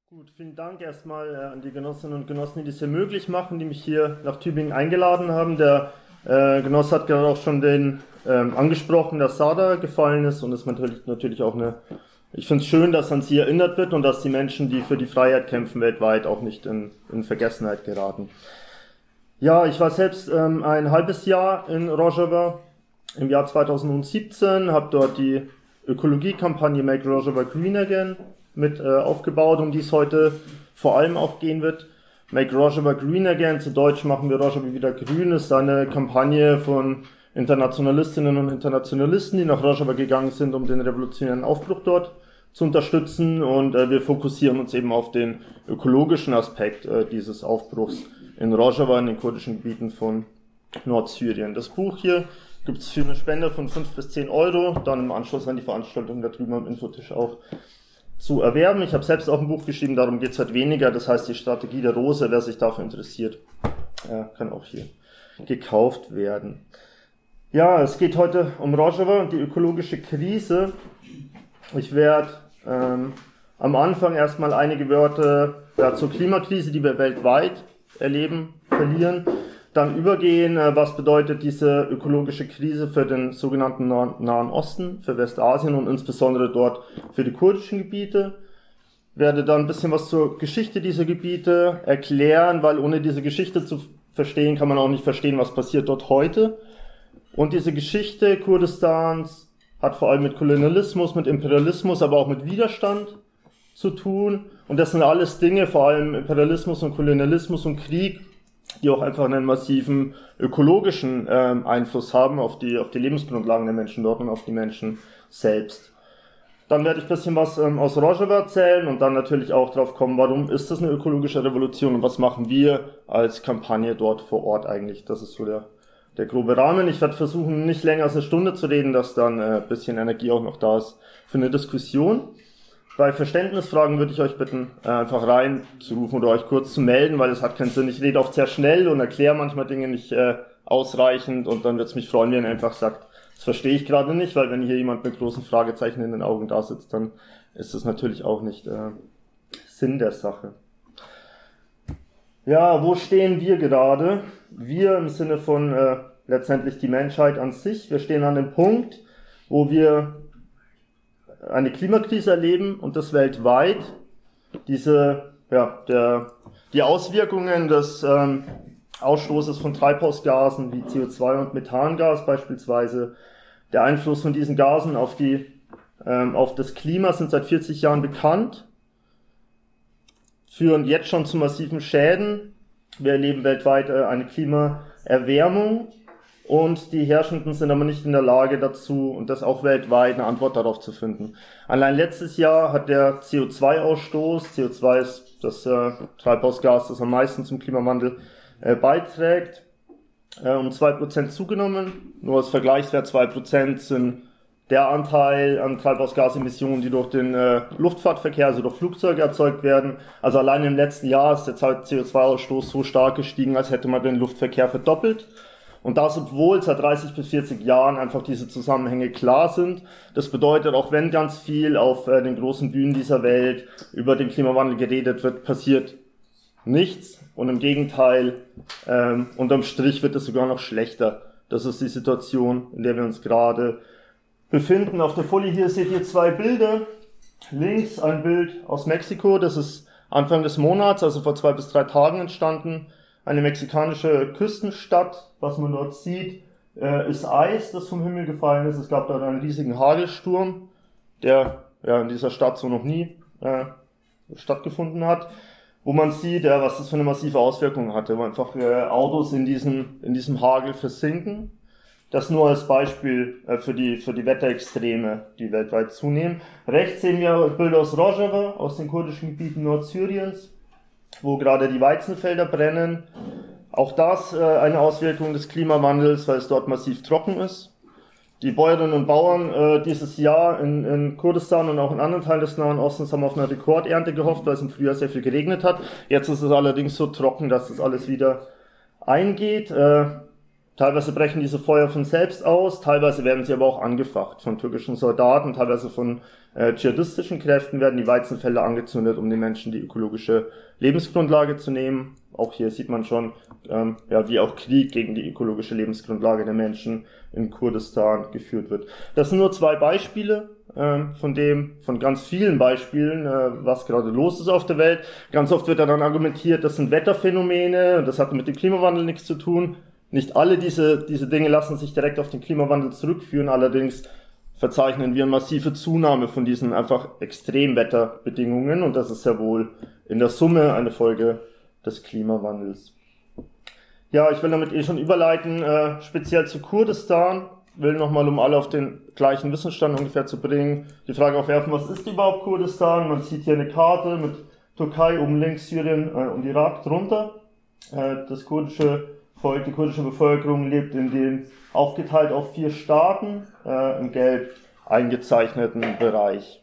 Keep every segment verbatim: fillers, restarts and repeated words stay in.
Gut, vielen Dank erstmal äh, an die Genossinnen und Genossen, die das hier möglich machen, die mich hier nach Tübingen eingeladen haben. Der äh, Genosse hat gerade auch schon den ähm, angesprochen, dass Sada gefallen ist, und es ist natürlich, natürlich auch eine, ich finde es schön, dass an sie erinnert wird und dass die Menschen, die für die Freiheit kämpfen weltweit, auch nicht in, in Vergessenheit geraten. Ja, ich war selbst ähm, ein halbes Jahr in Rojava im Jahr zweitausendsiebzehn, habe dort die Ökologiekampagne Make Rojava Green Again mit äh, aufgebaut, um die es heute vor allem auch gehen wird. Make Rojava Green Again, zu Deutsch machen wir Rojava wieder grün, ist eine Kampagne von Internationalistinnen und Internationalisten, die nach Rojava gegangen sind, um den revolutionären Aufbruch dort zu unterstützen, und äh, wir fokussieren uns eben auf den ökologischen Aspekt äh, dieses Aufbruchs in Rojava, in den kurdischen Gebieten von Nordsyrien. Das Buch hier gibt es für eine Spende von fünf bis zehn Euro, dann im Anschluss an die Veranstaltung da drüben am Infotisch auch zu erwerben. Ich habe selbst auch ein Buch geschrieben, darum geht es halt weniger, das heißt die Strategie der Rose, wer sich dafür interessiert, äh, kann auch hier gekauft werden. Ja, es geht heute um Rojava und die ökologische Krise. Ich werde ähm, am Anfang erstmal einige Wörter ja, zur Klimakrise, die wir weltweit erleben, verlieren. Dann übergehen, äh, was bedeutet diese ökologische Krise für den sogenannten Nahen Osten, für Westasien und insbesondere dort für die kurdischen Gebiete. Werde dann ein bisschen was zur Geschichte dieser Gebiete erklären, weil ohne diese Geschichte zu verstehen, kann man auch nicht verstehen, was passiert dort heute. Und diese Geschichte Kurdistans hat vor allem mit Kolonialismus, mit Imperialismus, aber auch mit Widerstand zu tun. Und das sind alles Dinge, vor allem Imperialismus und Kolonialismus und Krieg, die auch einfach einen massiven ökologischen ähm, Einfluss haben auf die auf die Lebensgrundlagen der Menschen dort und auf die Menschen selbst. Dann werde ich ein bisschen was ähm, aus Rojava erzählen und dann natürlich auch drauf kommen, warum ist das eine ökologische Revolution und was machen wir als Kampagne dort vor Ort eigentlich. Das ist so der der grobe Rahmen. Ich werde versuchen, nicht länger als eine Stunde zu reden, dass dann äh, ein bisschen Energie auch noch da ist für eine Diskussion. Bei Verständnisfragen würde ich euch bitten, einfach reinzurufen oder euch kurz zu melden, weil es hat keinen Sinn. Ich rede oft sehr schnell und erkläre manchmal Dinge nicht äh, ausreichend, und dann würde es mich freuen, wenn ihr einfach sagt, das verstehe ich gerade nicht, weil wenn hier jemand mit großen Fragezeichen in den Augen da sitzt, dann ist das natürlich auch nicht äh, Sinn der Sache. Ja, wo stehen wir gerade? Wir im Sinne von äh, letztendlich die Menschheit an sich. Wir stehen an dem Punkt, wo wir eine Klimakrise erleben, und das weltweit. Diese, ja, der, die Auswirkungen des ähm, Ausstoßes von Treibhausgasen wie C O zwei und Methangas beispielsweise, der Einfluss von diesen Gasen auf die, ähm, auf das Klima sind seit vierzig Jahren bekannt, führen jetzt schon zu massiven Schäden. Wir erleben weltweit äh, eine Klimaerwärmung. Und die Herrschenden sind aber nicht in der Lage dazu, und das auch weltweit, eine Antwort darauf zu finden. Allein letztes Jahr hat der C O zwei Ausstoß, C O zwei ist das äh, Treibhausgas, das am meisten zum Klimawandel äh, beiträgt, äh, um zwei Prozent zugenommen. Nur als Vergleichswert, zwei Prozent sind der Anteil an Treibhausgasemissionen, die durch den äh, Luftfahrtverkehr, also durch Flugzeuge erzeugt werden. Also allein im letzten Jahr ist der C O zwei Ausstoß so stark gestiegen, als hätte man den Luftverkehr verdoppelt. Und das, obwohl seit dreißig bis vierzig Jahren einfach diese Zusammenhänge klar sind. Das bedeutet, auch wenn ganz viel auf äh, den großen Bühnen dieser Welt über den Klimawandel geredet wird, passiert nichts. Und im Gegenteil, ähm, unterm Strich wird es sogar noch schlechter. Das ist die Situation, in der wir uns gerade befinden. Auf der Folie hier seht ihr zwei Bilder. Links ein Bild aus Mexiko, das ist Anfang des Monats, also vor zwei bis drei Tagen entstanden. Eine mexikanische Küstenstadt. Was man dort sieht, äh, ist Eis, das vom Himmel gefallen ist. Es gab dort einen riesigen Hagelsturm, der ja in dieser Stadt so noch nie äh, stattgefunden hat. Wo man sieht, ja, was das für eine massive Auswirkung hatte, wo einfach äh, Autos in diesem in diesem Hagel versinken. Das nur als Beispiel äh, für die für die Wetterextreme, die weltweit zunehmen. Rechts sehen wir Bilder aus Rojava, aus den kurdischen Gebieten Nordsyriens, wo gerade die Weizenfelder brennen. Auch das äh, eine Auswirkung des Klimawandels, weil es dort massiv trocken ist. Die Bäuerinnen und Bauern äh, dieses Jahr in, in Kurdistan und auch in anderen Teilen des Nahen Ostens haben auf eine Rekordernte gehofft, weil es im Frühjahr sehr viel geregnet hat. Jetzt ist es allerdings so trocken, dass das alles wieder eingeht. Äh, Teilweise brechen diese Feuer von selbst aus, teilweise werden sie aber auch angefacht von türkischen Soldaten, teilweise von äh, dschihadistischen Kräften werden die Weizenfelder angezündet, um den Menschen die ökologische Lebensgrundlage zu nehmen. Auch hier sieht man schon, ähm, ja, wie auch Krieg gegen die ökologische Lebensgrundlage der Menschen in Kurdistan geführt wird. Das sind nur zwei Beispiele ähm, von dem, von ganz vielen Beispielen, äh, was gerade los ist auf der Welt. Ganz oft wird dann argumentiert, das sind Wetterphänomene und das hat mit dem Klimawandel nichts zu tun. Nicht alle diese, diese Dinge lassen sich direkt auf den Klimawandel zurückführen, allerdings verzeichnen wir eine massive Zunahme von diesen einfach Extremwetterbedingungen und das ist ja wohl in der Summe eine Folge des Klimawandels. Ja, ich will damit eh schon überleiten, äh, speziell zu Kurdistan, will nochmal, um alle auf den gleichen Wissensstand ungefähr zu bringen, die Frage aufwerfen, was ist überhaupt Kurdistan? Man sieht hier eine Karte mit Türkei oben links, Syrien äh, und Irak drunter. Äh, das kurdische Volk, die kurdische Bevölkerung lebt in den aufgeteilt auf vier Staaten, äh, im gelb eingezeichneten Bereich.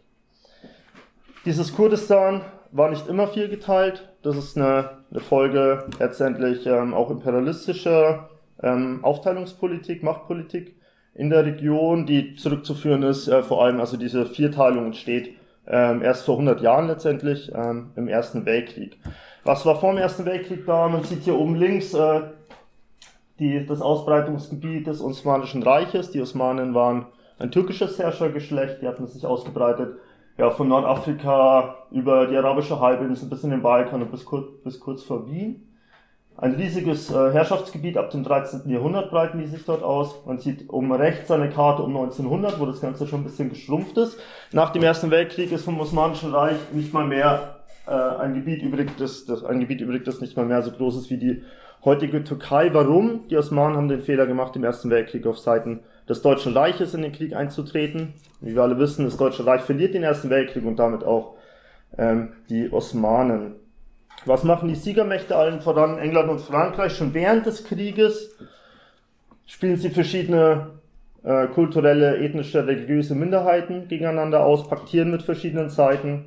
Dieses Kurdistan war nicht immer vier geteilt, das ist eine, eine Folge letztendlich ähm, auch imperialistischer ähm, Aufteilungspolitik, Machtpolitik in der Region, die zurückzuführen ist, äh, vor allem also diese Vierteilung entsteht ähm, erst vor hundert Jahren letztendlich ähm, im Ersten Weltkrieg. Was war vor dem Ersten Weltkrieg da? Man sieht hier oben links äh, die, das Ausbreitungsgebiet des Osmanischen Reiches. Die Osmanen waren ein türkisches Herrschergeschlecht, die hatten sich ausgebreitet ja, von Nordafrika über die arabische Halbinsel bis in den Balkan und bis kurz, bis kurz vor Wien. Ein riesiges äh, Herrschaftsgebiet, ab dem dreizehnten Jahrhundert breiten die sich dort aus. Man sieht oben rechts eine Karte um neunzehnhundert, wo das Ganze schon ein bisschen geschrumpft ist. Nach dem Ersten Weltkrieg ist vom Osmanischen Reich nicht mal mehr äh, ein Gebiet übrig, das, das, ein Gebiet übrig, das nicht mal mehr so groß ist wie die heutige Türkei. Warum? Die Osmanen haben den Fehler gemacht, im Ersten Weltkrieg auf Seiten des Deutschen Reiches in den Krieg einzutreten. Wie wir alle wissen, das Deutsche Reich verliert den Ersten Weltkrieg und damit auch ähm, die Osmanen. Was machen die Siegermächte allen voran? England und Frankreich schon während des Krieges? Spielen sie verschiedene äh, kulturelle, ethnische, religiöse Minderheiten gegeneinander aus, paktieren mit verschiedenen Seiten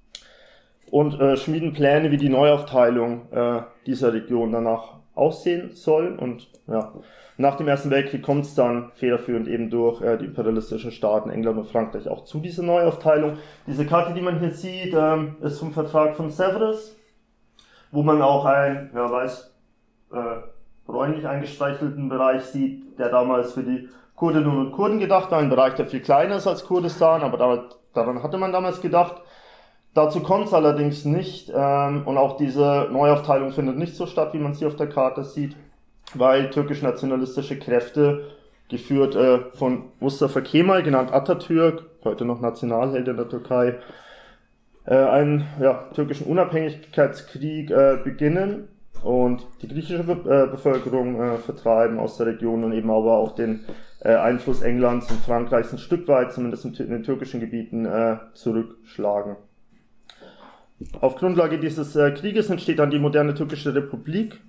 und äh, schmieden Pläne, wie die Neuaufteilung äh, dieser Region danach aussehen soll. Und ja, nach dem Ersten Weltkrieg kommt es dann federführend eben durch äh, die imperialistischen Staaten England und Frankreich auch zu dieser Neuaufteilung. Diese Karte, die man hier sieht, ähm, ist vom Vertrag von Sèvres, wo man auch einen, wer weiß, äh, bräunlich eingestreichelten Bereich sieht, der damals für die Kurdinnen und Kurden gedacht war, ein Bereich, der viel kleiner ist als Kurdistan, aber da, daran hatte man damals gedacht. Dazu kommt es allerdings nicht, ähm, und auch diese Neuaufteilung findet nicht so statt, wie man sie auf der Karte sieht, weil türkisch-nationalistische Kräfte, geführt äh, von Mustafa Kemal, genannt Atatürk, heute noch Nationalheld in der Türkei, äh, einen ja, türkischen Unabhängigkeitskrieg äh, beginnen und die griechische Be äh, Bevölkerung äh, vertreiben aus der Region und eben aber auch den äh, Einfluss Englands und Frankreichs ein Stück weit, zumindest in, in den türkischen Gebieten, äh, zurückschlagen. Auf Grundlage dieses äh, Krieges entsteht dann die moderne türkische Republik.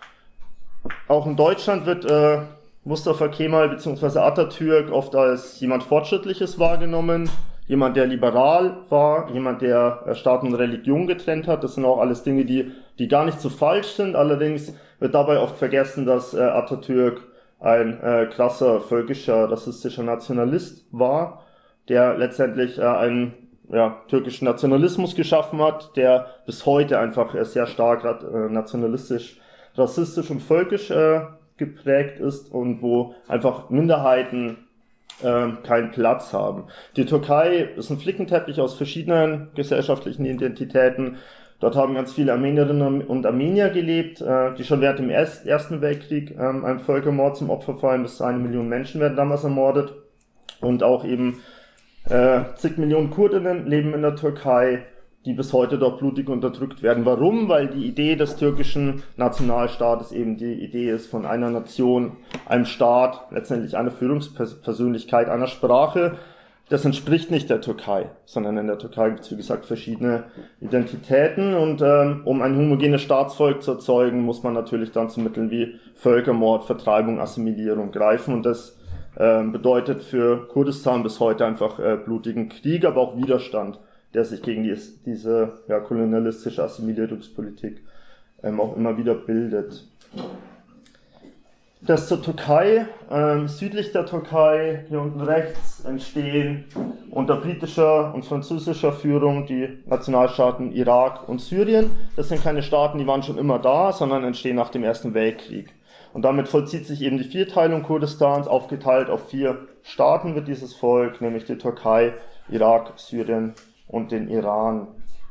Auch in Deutschland wird äh, Mustafa Kemal bzw. Atatürk oft als jemand Fortschrittliches wahrgenommen, jemand, der liberal war, jemand, der äh, Staat und Religion getrennt hat. Das sind auch alles Dinge, die, die gar nicht so falsch sind. Allerdings wird dabei oft vergessen, dass äh, Atatürk ein äh, krasser, völkischer, rassistischer Nationalist war, der letztendlich äh, einen ja, türkischen Nationalismus geschaffen hat, der bis heute einfach äh, sehr stark äh, nationalistisch, rassistisch und völkisch äh, geprägt ist und wo einfach Minderheiten äh, keinen Platz haben. Die Türkei ist ein Flickenteppich aus verschiedenen gesellschaftlichen Identitäten. Dort haben ganz viele Armenierinnen und Armenier gelebt, äh, die schon während dem Erst, Ersten Weltkrieg äh, einem Völkermord zum Opfer fallen. Bis zu eine Million Menschen werden damals ermordet. Und auch eben äh, zig Millionen Kurdinnen leben in der Türkei, die bis heute dort blutig unterdrückt werden. Warum? Weil die Idee des türkischen Nationalstaates eben die Idee ist von einer Nation, einem Staat, letztendlich einer Führungspersönlichkeit, einer Sprache. Das entspricht nicht der Türkei, sondern in der Türkei gibt es, wie gesagt, verschiedene Identitäten. Und ähm, um ein homogenes Staatsvolk zu erzeugen, muss man natürlich dann zu Mitteln wie Völkermord, Vertreibung, Assimilierung greifen. Und das ähm, bedeutet für Kurdistan bis heute einfach äh, blutigen Krieg, aber auch Widerstand, der sich gegen die, diese ja, kolonialistische Assimilierungspolitik ähm, auch immer wieder bildet. Das zur Türkei, ähm, südlich der Türkei, hier unten rechts, entstehen unter britischer und französischer Führung die Nationalstaaten Irak und Syrien. Das sind keine Staaten, die waren schon immer da, sondern entstehen nach dem Ersten Weltkrieg. Und damit vollzieht sich eben die Vierteilung Kurdistans, aufgeteilt auf vier Staaten wird dieses Volk, nämlich die Türkei, Irak, Syrien und den Iran.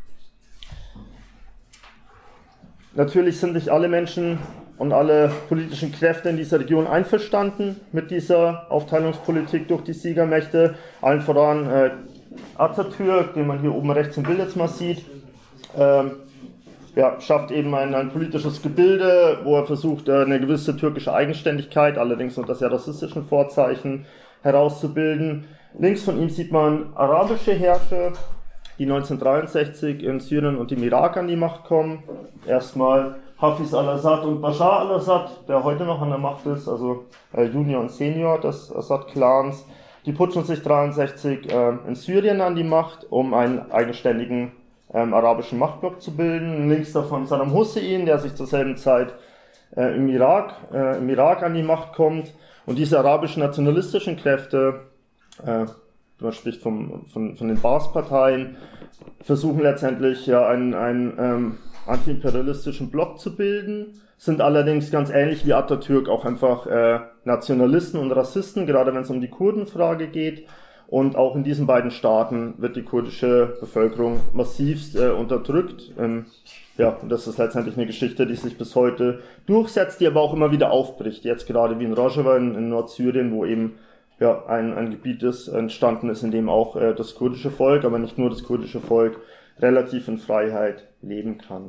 Natürlich sind nicht alle Menschen und alle politischen Kräfte in dieser Region einverstanden mit dieser Aufteilungspolitik durch die Siegermächte. Allen voran äh, Atatürk, den man hier oben rechts im Bild jetzt mal sieht, ähm, ja, schafft eben ein, ein politisches Gebilde, wo er versucht, äh, eine gewisse türkische Eigenständigkeit, allerdings unter sehr rassistischen Vorzeichen, herauszubilden. Links von ihm sieht man arabische Herrscher, die neunzehnhundertdreiundsechzig in Syrien und im Irak an die Macht kommen. Erstmal Hafiz al-Assad und Bashar al-Assad, der heute noch an der Macht ist, also äh, Junior und Senior des Assad-Clans. Die putschen sich neunzehnhundertdreiundsechzig äh, in Syrien an die Macht, um einen eigenständigen ähm, arabischen Machtblock zu bilden. Links davon Saddam Hussein, der sich zur selben Zeit äh, im Irak, äh, im Irak an die Macht kommt. Und diese arabischen nationalistischen Kräfte, äh, man spricht vom, von, von den Baas-Parteien, versuchen letztendlich ja einen, einen ähm, antiimperialistischen Block zu bilden, sind allerdings ganz ähnlich wie Atatürk auch einfach äh, Nationalisten und Rassisten, gerade wenn es um die Kurdenfrage geht. Und auch in diesen beiden Staaten wird die kurdische Bevölkerung massivst äh, unterdrückt. Ähm, ja, und das ist letztendlich eine Geschichte, die sich bis heute durchsetzt, die aber auch immer wieder aufbricht. Jetzt gerade wie in Rojava in, in Nordsyrien, wo eben ja ein, ein Gebiet ist, entstanden ist, in dem auch äh, das kurdische Volk, aber nicht nur das kurdische Volk, relativ in Freiheit leben kann.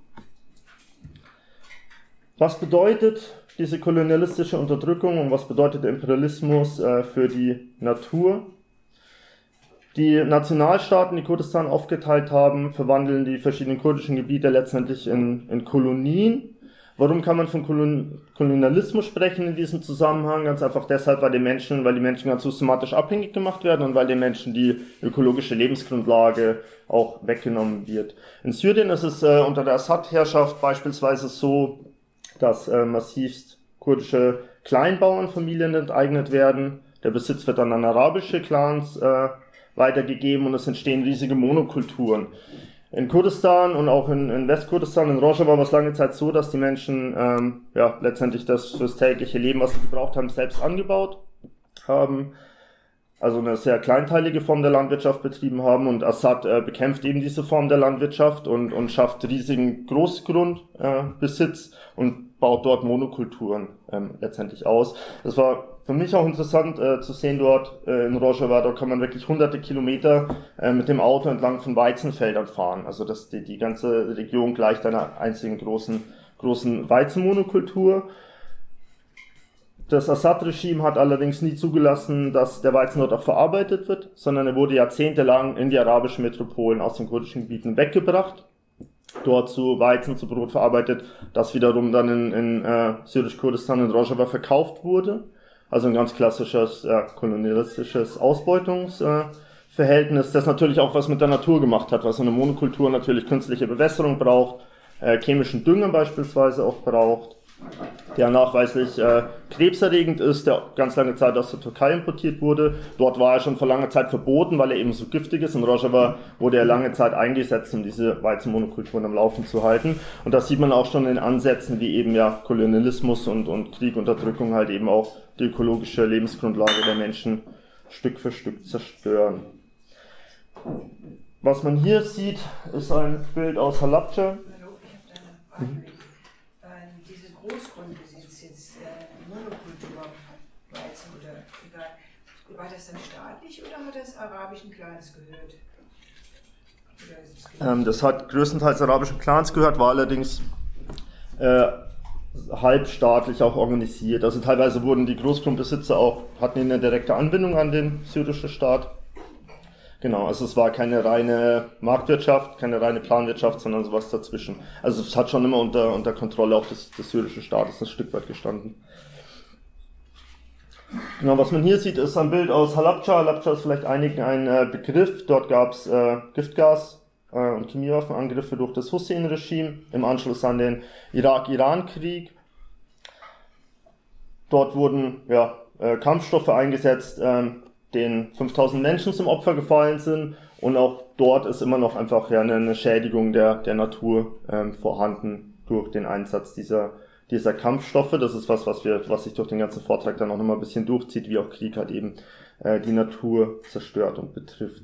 Was bedeutet diese kolonialistische Unterdrückung und was bedeutet der Imperialismus äh, für die Natur? Die Nationalstaaten, die Kurdistan aufgeteilt haben, verwandeln die verschiedenen kurdischen Gebiete letztendlich in, in Kolonien. Warum kann man von Kolon- Kolonialismus sprechen in diesem Zusammenhang? Ganz einfach deshalb, weil die Menschen, weil die Menschen ganz systematisch abhängig gemacht werden und weil den Menschen die ökologische Lebensgrundlage auch weggenommen wird. In Syrien ist es äh, unter der Assad-Herrschaft beispielsweise so, dass äh, massivst kurdische Kleinbauernfamilien enteignet werden. Der Besitz wird dann an arabische Clans äh, weitergegeben und es entstehen riesige Monokulturen. In Kurdistan und auch in, in Westkurdistan, in Rojava war es lange Zeit so, dass die Menschen ähm, ja letztendlich das fürs tägliche Leben, was sie gebraucht haben, selbst angebaut haben. Also eine sehr kleinteilige Form der Landwirtschaft betrieben haben und Assad äh, bekämpft eben diese Form der Landwirtschaft und, und schafft riesigen Großgrundbesitz äh, und baut dort Monokulturen ähm, letztendlich aus. Das war für mich auch interessant äh, zu sehen dort äh, in Rojava, dort kann man wirklich hunderte Kilometer äh, mit dem Auto entlang von Weizenfeldern fahren. Also das, die, die ganze Region gleicht einer einzigen großen, großen Weizenmonokultur. Das Assad-Regime hat allerdings nie zugelassen, dass der Weizen dort auch verarbeitet wird, sondern er wurde jahrzehntelang in die arabischen Metropolen aus den kurdischen Gebieten weggebracht, dort zu Weizen, zu Brot verarbeitet, das wiederum dann in, in äh, Syrisch-Kurdistan in Rojava verkauft wurde. Also ein ganz klassisches äh, kolonialistisches Ausbeutungsverhältnis, äh, das natürlich auch was mit der Natur gemacht hat, was so eine Monokultur natürlich künstliche Bewässerung braucht, äh, chemischen Dünger beispielsweise auch braucht, der nachweislich äh, krebserregend ist, der ganz lange Zeit aus der Türkei importiert wurde. Dort war er schon vor langer Zeit verboten, weil er eben so giftig ist. In Rojava wurde er lange Zeit eingesetzt, um diese Weizenmonokulturen am Laufen zu halten. Und das sieht man auch schon in Ansätzen, wie eben ja Kolonialismus und, und Krieg, Unterdrückung halt eben auch die ökologische Lebensgrundlage der Menschen Stück für Stück zerstören. Was man hier sieht, ist ein Bild aus Halabja. Hallo, ich habe da eine Frage. Mhm. Diese Großgrundbesitz jetzt, äh, Monokultur, Weizen oder egal, war das dann staatlich oder hat das arabischen Clans gehört? Ähm, das hat größtenteils arabischen Clans gehört, war allerdings äh, halbstaatlich auch organisiert. Also teilweise wurden die Großgrundbesitzer auch, hatten eine direkte Anbindung an den syrischen Staat. Genau, also es war keine reine Marktwirtschaft, keine reine Planwirtschaft, sondern sowas dazwischen. Also es hat schon immer unter, unter Kontrolle auch des, des syrischen Staates ein Stück weit gestanden. Genau, was man hier sieht, ist ein Bild aus Halabja. Halabja ist vielleicht einigen ein äh, Begriff. Dort gab es äh, Giftgas äh, und Chemiewaffenangriffe durch das Hussein-Regime im Anschluss an den Irak-Iran-Krieg. Dort wurden ja, äh, Kampfstoffe eingesetzt, ähm, denen fünftausend Menschen zum Opfer gefallen sind. Und auch dort ist immer noch einfach ja, eine, eine Schädigung der, der Natur ähm, vorhanden durch den Einsatz dieser, dieser Kampfstoffe. Das ist was, was wir, was sich durch den ganzen Vortrag dann auch nochmal ein bisschen durchzieht, wie auch Krieg halt eben äh, die Natur zerstört und betrifft.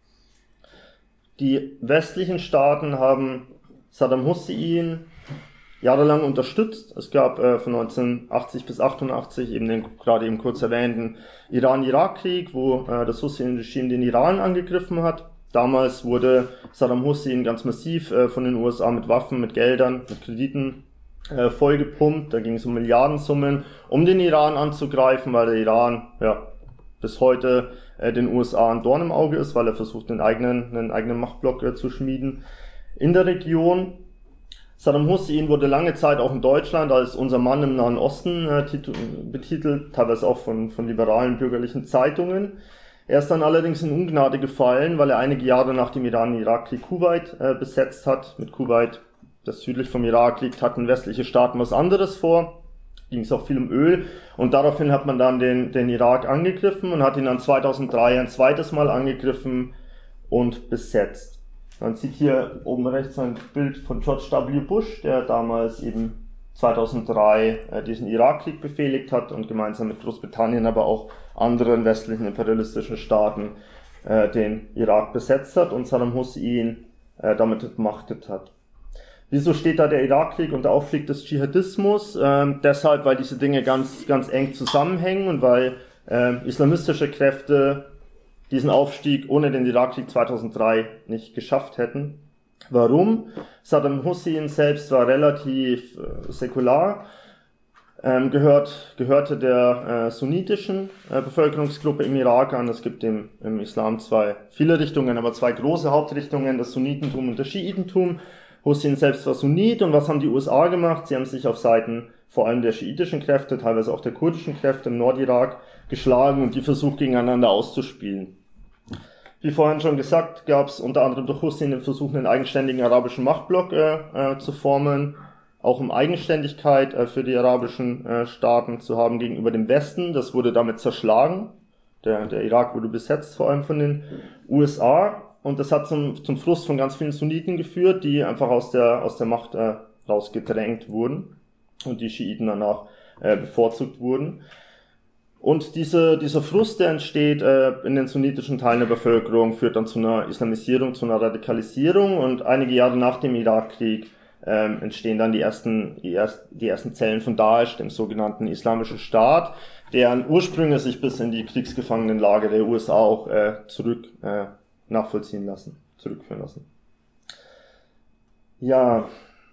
Die westlichen Staaten haben Saddam Hussein jahrelang unterstützt. Es gab äh, von neunzehnhundertachtzig bis achtundachtzig eben den gerade eben kurz erwähnten Iran-Irak-Krieg, wo äh, das Hussein-Regime den Iran angegriffen hat. Damals wurde Saddam Hussein ganz massiv äh, von den U S A mit Waffen, mit Geldern, mit Krediten äh, vollgepumpt. Da ging es um Milliardensummen, um den Iran anzugreifen, weil der Iran ja bis heute äh, den U S A ein Dorn im Auge ist, weil er versucht, einen eigenen, einen eigenen Machtblock äh, zu schmieden in der Region. Saddam Hussein wurde lange Zeit auch in Deutschland als unser Mann im Nahen Osten äh, betitelt, teilweise auch von, von liberalen bürgerlichen Zeitungen. Er ist dann allerdings in Ungnade gefallen, weil er einige Jahre nach dem Iran-Irak-Krieg Kuwait äh, besetzt hat. Mit Kuwait, das südlich vom Irak liegt, hatten westliche Staaten was anderes vor. Ging es auch viel um Öl. Und daraufhin hat man dann den, den Irak angegriffen und hat ihn dann zweitausenddrei ein zweites Mal angegriffen und besetzt. Man sieht hier oben rechts ein Bild von George W. Bush, der damals eben zweitausenddrei äh, diesen Irakkrieg befehligt hat und gemeinsam mit Großbritannien, aber auch anderen westlichen imperialistischen Staaten äh, den Irak besetzt hat und Saddam Hussein äh, damit entmachtet hat. Wieso steht da der Irakkrieg und der Aufstieg des Dschihadismus? Ähm, deshalb, weil diese Dinge ganz, ganz eng zusammenhängen und weil äh, islamistische Kräfte diesen Aufstieg ohne den Irakkrieg zweitausenddrei nicht geschafft hätten. Warum? Saddam Hussein selbst war relativ äh, säkular, ähm, gehört, gehörte der äh, sunnitischen äh, Bevölkerungsgruppe im Irak an. Es gibt im, im Islam zwei, viele Richtungen, aber zwei große Hauptrichtungen, das Sunnitentum und das Schiitentum. Hussein selbst war Sunnit und was haben die U S A gemacht? Sie haben sich auf Seiten vor allem der schiitischen Kräfte, teilweise auch der kurdischen Kräfte im Nordirak geschlagen und die versucht gegeneinander auszuspielen. Wie vorhin schon gesagt, gab es unter anderem durch Hussein den Versuch, einen eigenständigen arabischen Machtblock äh, äh, zu formen, auch um Eigenständigkeit äh, für die arabischen äh, Staaten zu haben gegenüber dem Westen. Das wurde damit zerschlagen. Der, der Irak wurde besetzt, vor allem von den U S A. Und das hat zum, zum Frust von ganz vielen Sunniten geführt, die einfach aus der, aus der Macht äh, rausgedrängt wurden und die Schiiten danach äh, bevorzugt wurden. Und diese, dieser Frust, der entsteht äh, in den sunnitischen Teilen der Bevölkerung, führt dann zu einer Islamisierung, zu einer Radikalisierung. Und einige Jahre nach dem Irakkrieg ähm, entstehen dann die ersten, die, erst, die ersten Zellen von Daesh, dem sogenannten Islamischen Staat, deren Ursprünge sich bis in die Kriegsgefangenenlager der U S A auch äh, zurück äh, nachvollziehen lassen, zurückführen lassen. Ja,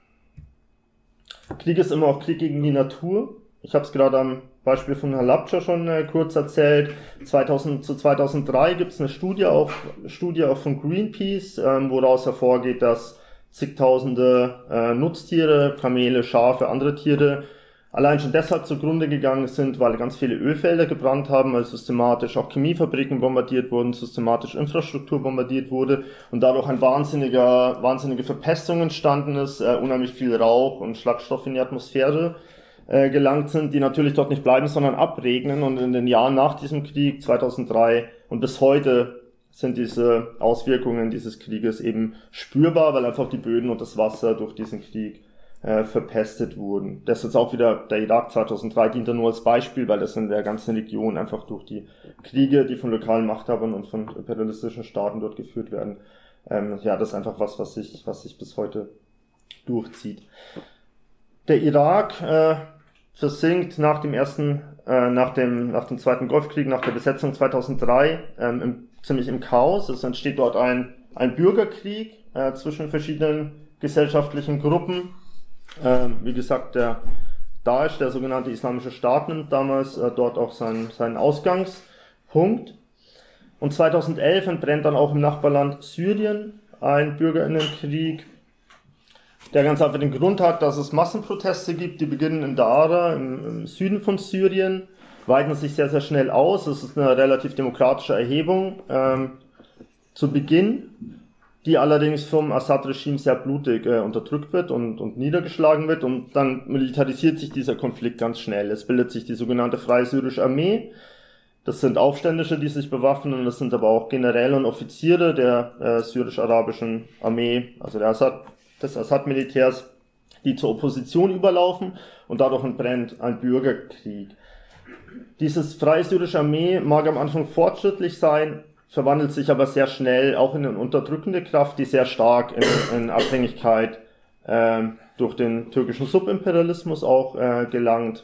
Krieg ist immer auch Krieg gegen die Natur. Ich habe es gerade am Beispiel von Halabja schon äh, kurz erzählt. zweitausend zu zweitausenddrei gibt es eine Studie auch, Studie auch von Greenpeace, ähm, woraus hervorgeht, dass zigtausende äh, Nutztiere, Kamele, Schafe, andere Tiere allein schon deshalb zugrunde gegangen sind, weil ganz viele Ölfelder gebrannt haben, weil systematisch auch Chemiefabriken bombardiert wurden, systematisch Infrastruktur bombardiert wurde und dadurch ein wahnsinniger, wahnsinnige Verpestung entstanden ist, äh, unheimlich viel Rauch und Schlagstoff in die Atmosphäre äh, gelangt sind, die natürlich dort nicht bleiben, sondern abregnen. Und in den Jahren nach diesem Krieg, zweitausenddrei und bis heute, sind diese Auswirkungen dieses Krieges eben spürbar, weil einfach die Böden und das Wasser durch diesen Krieg äh, verpestet wurden. Das ist jetzt auch wieder, der Irak zweitausenddrei dient da nur als Beispiel, weil das in der ganzen Region einfach durch die Kriege, die von lokalen Machthabern und von imperialistischen Staaten dort geführt werden, ähm, ja, das ist einfach was, was sich, was sich bis heute durchzieht. Der Irak äh, versinkt nach dem ersten, äh, nach dem, nach dem Zweiten Golfkrieg, nach der Besetzung zweitausenddrei, ähm, im, ziemlich im Chaos. Es entsteht dort ein, ein Bürgerkrieg äh, zwischen verschiedenen gesellschaftlichen Gruppen. Ähm, wie gesagt, der Daesh, der sogenannte Islamische Staat, nimmt damals äh, dort auch seinen, seinen Ausgangspunkt. Und zweitausendelf entbrennt dann auch im Nachbarland Syrien ein Bürgerinnenkrieg, der ganz einfach den Grund hat, dass es Massenproteste gibt, die beginnen in Daraa, im, im Süden von Syrien, weiten sich sehr, sehr schnell aus. Es ist eine relativ demokratische Erhebung ähm, zu Beginn, die allerdings vom Assad-Regime sehr blutig äh, unterdrückt wird und, und niedergeschlagen wird, und dann militarisiert sich dieser Konflikt ganz schnell. Es bildet sich die sogenannte Freie Syrische Armee. Das sind Aufständische, die sich bewaffnen, und das sind aber auch Generäle und Offiziere der äh, syrisch-arabischen Armee, also der Assad, des Assad-Militärs, die zur Opposition überlaufen, und dadurch entbrennt ein Bürgerkrieg. Dieses Freie Syrische Armee mag am Anfang fortschrittlich sein, verwandelt sich aber sehr schnell auch in eine unterdrückende Kraft, die sehr stark in, in Abhängigkeit äh, durch den türkischen Subimperialismus auch äh, gelangt.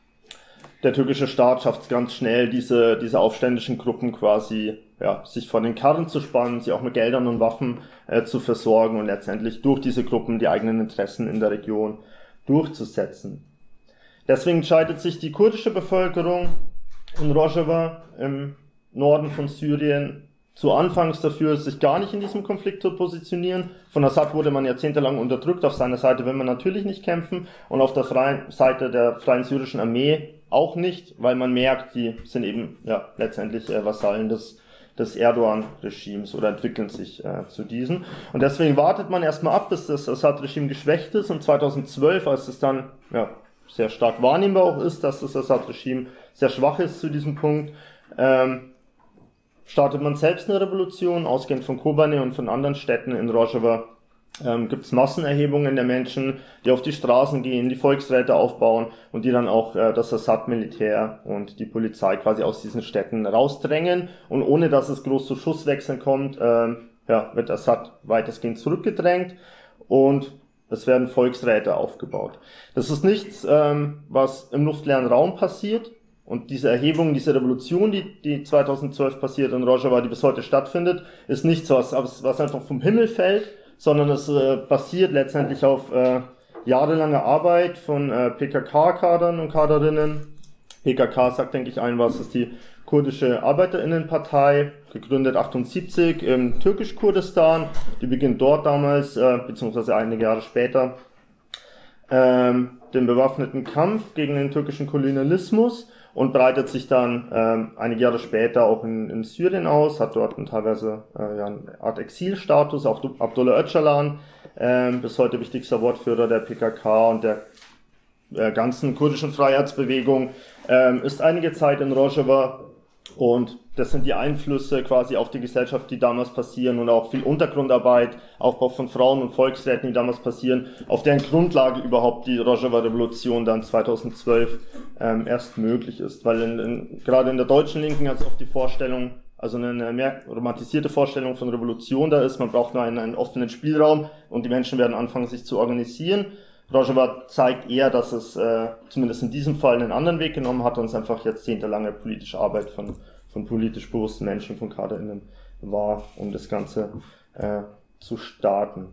Der türkische Staat schafft es ganz schnell, diese, diese aufständischen Gruppen quasi, ja, sich vor den Karren zu spannen, sie auch mit Geldern und Waffen äh, zu versorgen und letztendlich durch diese Gruppen die eigenen Interessen in der Region durchzusetzen. Deswegen entscheidet sich die kurdische Bevölkerung in Rojava im Norden von Syrien zu Anfangs dafür, sich gar nicht in diesem Konflikt zu positionieren. Von Assad wurde man jahrzehntelang unterdrückt, auf seiner Seite will man natürlich nicht kämpfen, und auf der freien Seite der Freien Syrischen Armee auch nicht, weil man merkt, die sind eben ja letztendlich äh, Vasallen des, des Erdogan-Regimes oder entwickeln sich äh, zu diesen. Und deswegen wartet man erstmal ab, bis das Assad-Regime geschwächt ist, und zweitausendzwölf, als es dann ja sehr stark wahrnehmbar auch ist, dass das Assad-Regime sehr schwach ist zu diesem Punkt, ähm, startet man selbst eine Revolution, ausgehend von Kobane und von anderen Städten in Rojava. Ähm, gibt es Massenerhebungen der Menschen, die auf die Straßen gehen, die Volksräte aufbauen und die dann auch äh, das Assad-Militär und die Polizei quasi aus diesen Städten rausdrängen. Und ohne dass es groß zu Schusswechseln kommt, ähm, ja, wird Assad weitestgehend zurückgedrängt, und es werden Volksräte aufgebaut. Das ist nichts, ähm, was im luftleeren Raum passiert. Und diese Erhebung, diese Revolution, die, die zweitausendzwölf passiert in Rojava, die bis heute stattfindet, ist nichts, was, was einfach vom Himmel fällt, sondern es äh, basiert letztendlich auf äh, jahrelanger Arbeit von äh, P K K-Kadern und Kaderinnen. P K K sagt, denke ich, allen was, ist die kurdische Arbeiterinnenpartei, gegründet achtundsiebzig im Türkisch-Kurdistan. Die beginnt dort damals, äh, beziehungsweise einige Jahre später, ähm, den bewaffneten Kampf gegen den türkischen Kolonialismus, und breitet sich dann ähm, einige Jahre später auch in, in Syrien aus, hat dort teilweise äh, ja, eine Art Exilstatus. Auch Abdullah Öcalan, äh, bis heute wichtigster Wortführer der P K K und der äh, ganzen kurdischen Freiheitsbewegung, äh, ist einige Zeit in Rojava, und das sind die Einflüsse quasi auf die Gesellschaft, die damals passieren, und auch viel Untergrundarbeit, Aufbau von Frauen- und Volksräten, die damals passieren, auf deren Grundlage überhaupt die Rojava-Revolution dann zweitausendzwölf ähm, erst möglich ist. Weil in, in, gerade in der deutschen Linken hat es oft die Vorstellung, also eine mehr romantisierte Vorstellung von Revolution da ist, man braucht nur einen, einen offenen Spielraum und die Menschen werden anfangen, sich zu organisieren. Rojava zeigt eher, dass es äh, zumindest in diesem Fall einen anderen Weg genommen hat und es einfach jahrzehntelange politische Arbeit von, von politisch bewussten Menschen, von KaderInnen war, um das Ganze äh, zu starten.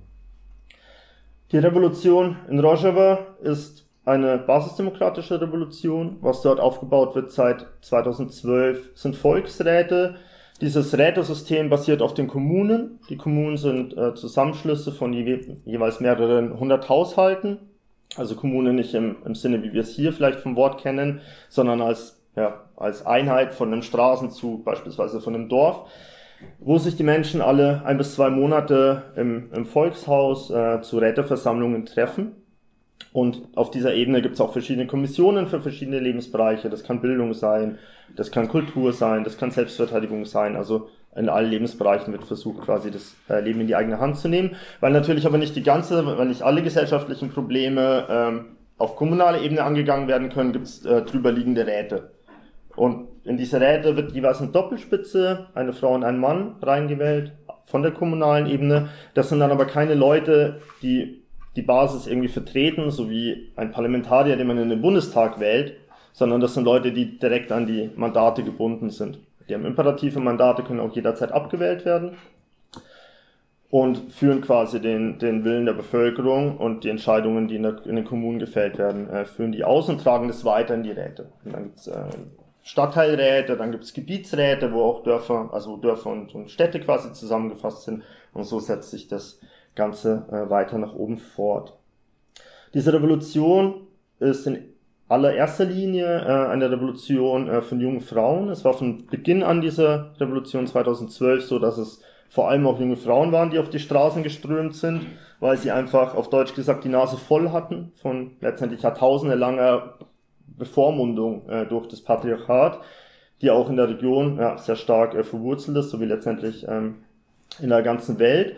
Die Revolution in Rojava ist eine basisdemokratische Revolution. Was dort aufgebaut wird seit zweitausendzwölf sind Volksräte. Dieses Rätesystem basiert auf den Kommunen. Die Kommunen sind äh, Zusammenschlüsse von je, jeweils mehreren hundert Haushalten. Also Kommune nicht im, im Sinne, wie wir es hier vielleicht vom Wort kennen, sondern als, ja, als Einheit von einem Straßenzug, beispielsweise von einem Dorf, wo sich die Menschen alle ein bis zwei Monate im, im Volkshaus äh, zu Räteversammlungen treffen. Und auf dieser Ebene gibt es auch verschiedene Kommissionen für verschiedene Lebensbereiche. Das kann Bildung sein, das kann Kultur sein, das kann Selbstverteidigung sein. Also in allen Lebensbereichen wird versucht, quasi das Leben in die eigene Hand zu nehmen. Weil natürlich aber nicht die ganze, weil nicht alle gesellschaftlichen Probleme ähm, auf kommunaler Ebene angegangen werden können, gibt es äh, drüberliegende Räte. Und in diese Räte wird jeweils eine Doppelspitze, eine Frau und ein Mann, reingewählt von der kommunalen Ebene. Das sind dann aber keine Leute, die die Basis irgendwie vertreten, so wie ein Parlamentarier, den man in den Bundestag wählt, sondern das sind Leute, die direkt an die Mandate gebunden sind. Die haben imperative Mandate, können auch jederzeit abgewählt werden und führen quasi den, den Willen der Bevölkerung und die Entscheidungen, die in, der, in den Kommunen gefällt werden, äh, führen die aus und tragen das weiter in die Räte. Und dann gibt's äh, Stadtteilräte, dann gibt's Gebietsräte, wo auch Dörfer, also Dörfer und, und Städte quasi zusammengefasst sind, und so setzt sich das Ganze äh, weiter nach oben fort. Diese Revolution ist in allererster Linie äh, eine Revolution äh, von jungen Frauen. Es war von Beginn an dieser Revolution zweitausendzwölf so, dass es vor allem auch junge Frauen waren, die auf die Straßen geströmt sind, weil sie einfach auf Deutsch gesagt die Nase voll hatten von letztendlich jahrtausendelanger Bevormundung äh, durch das Patriarchat, die auch in der Region ja, sehr stark äh, verwurzelt ist, sowie letztendlich ähm, in der ganzen Welt.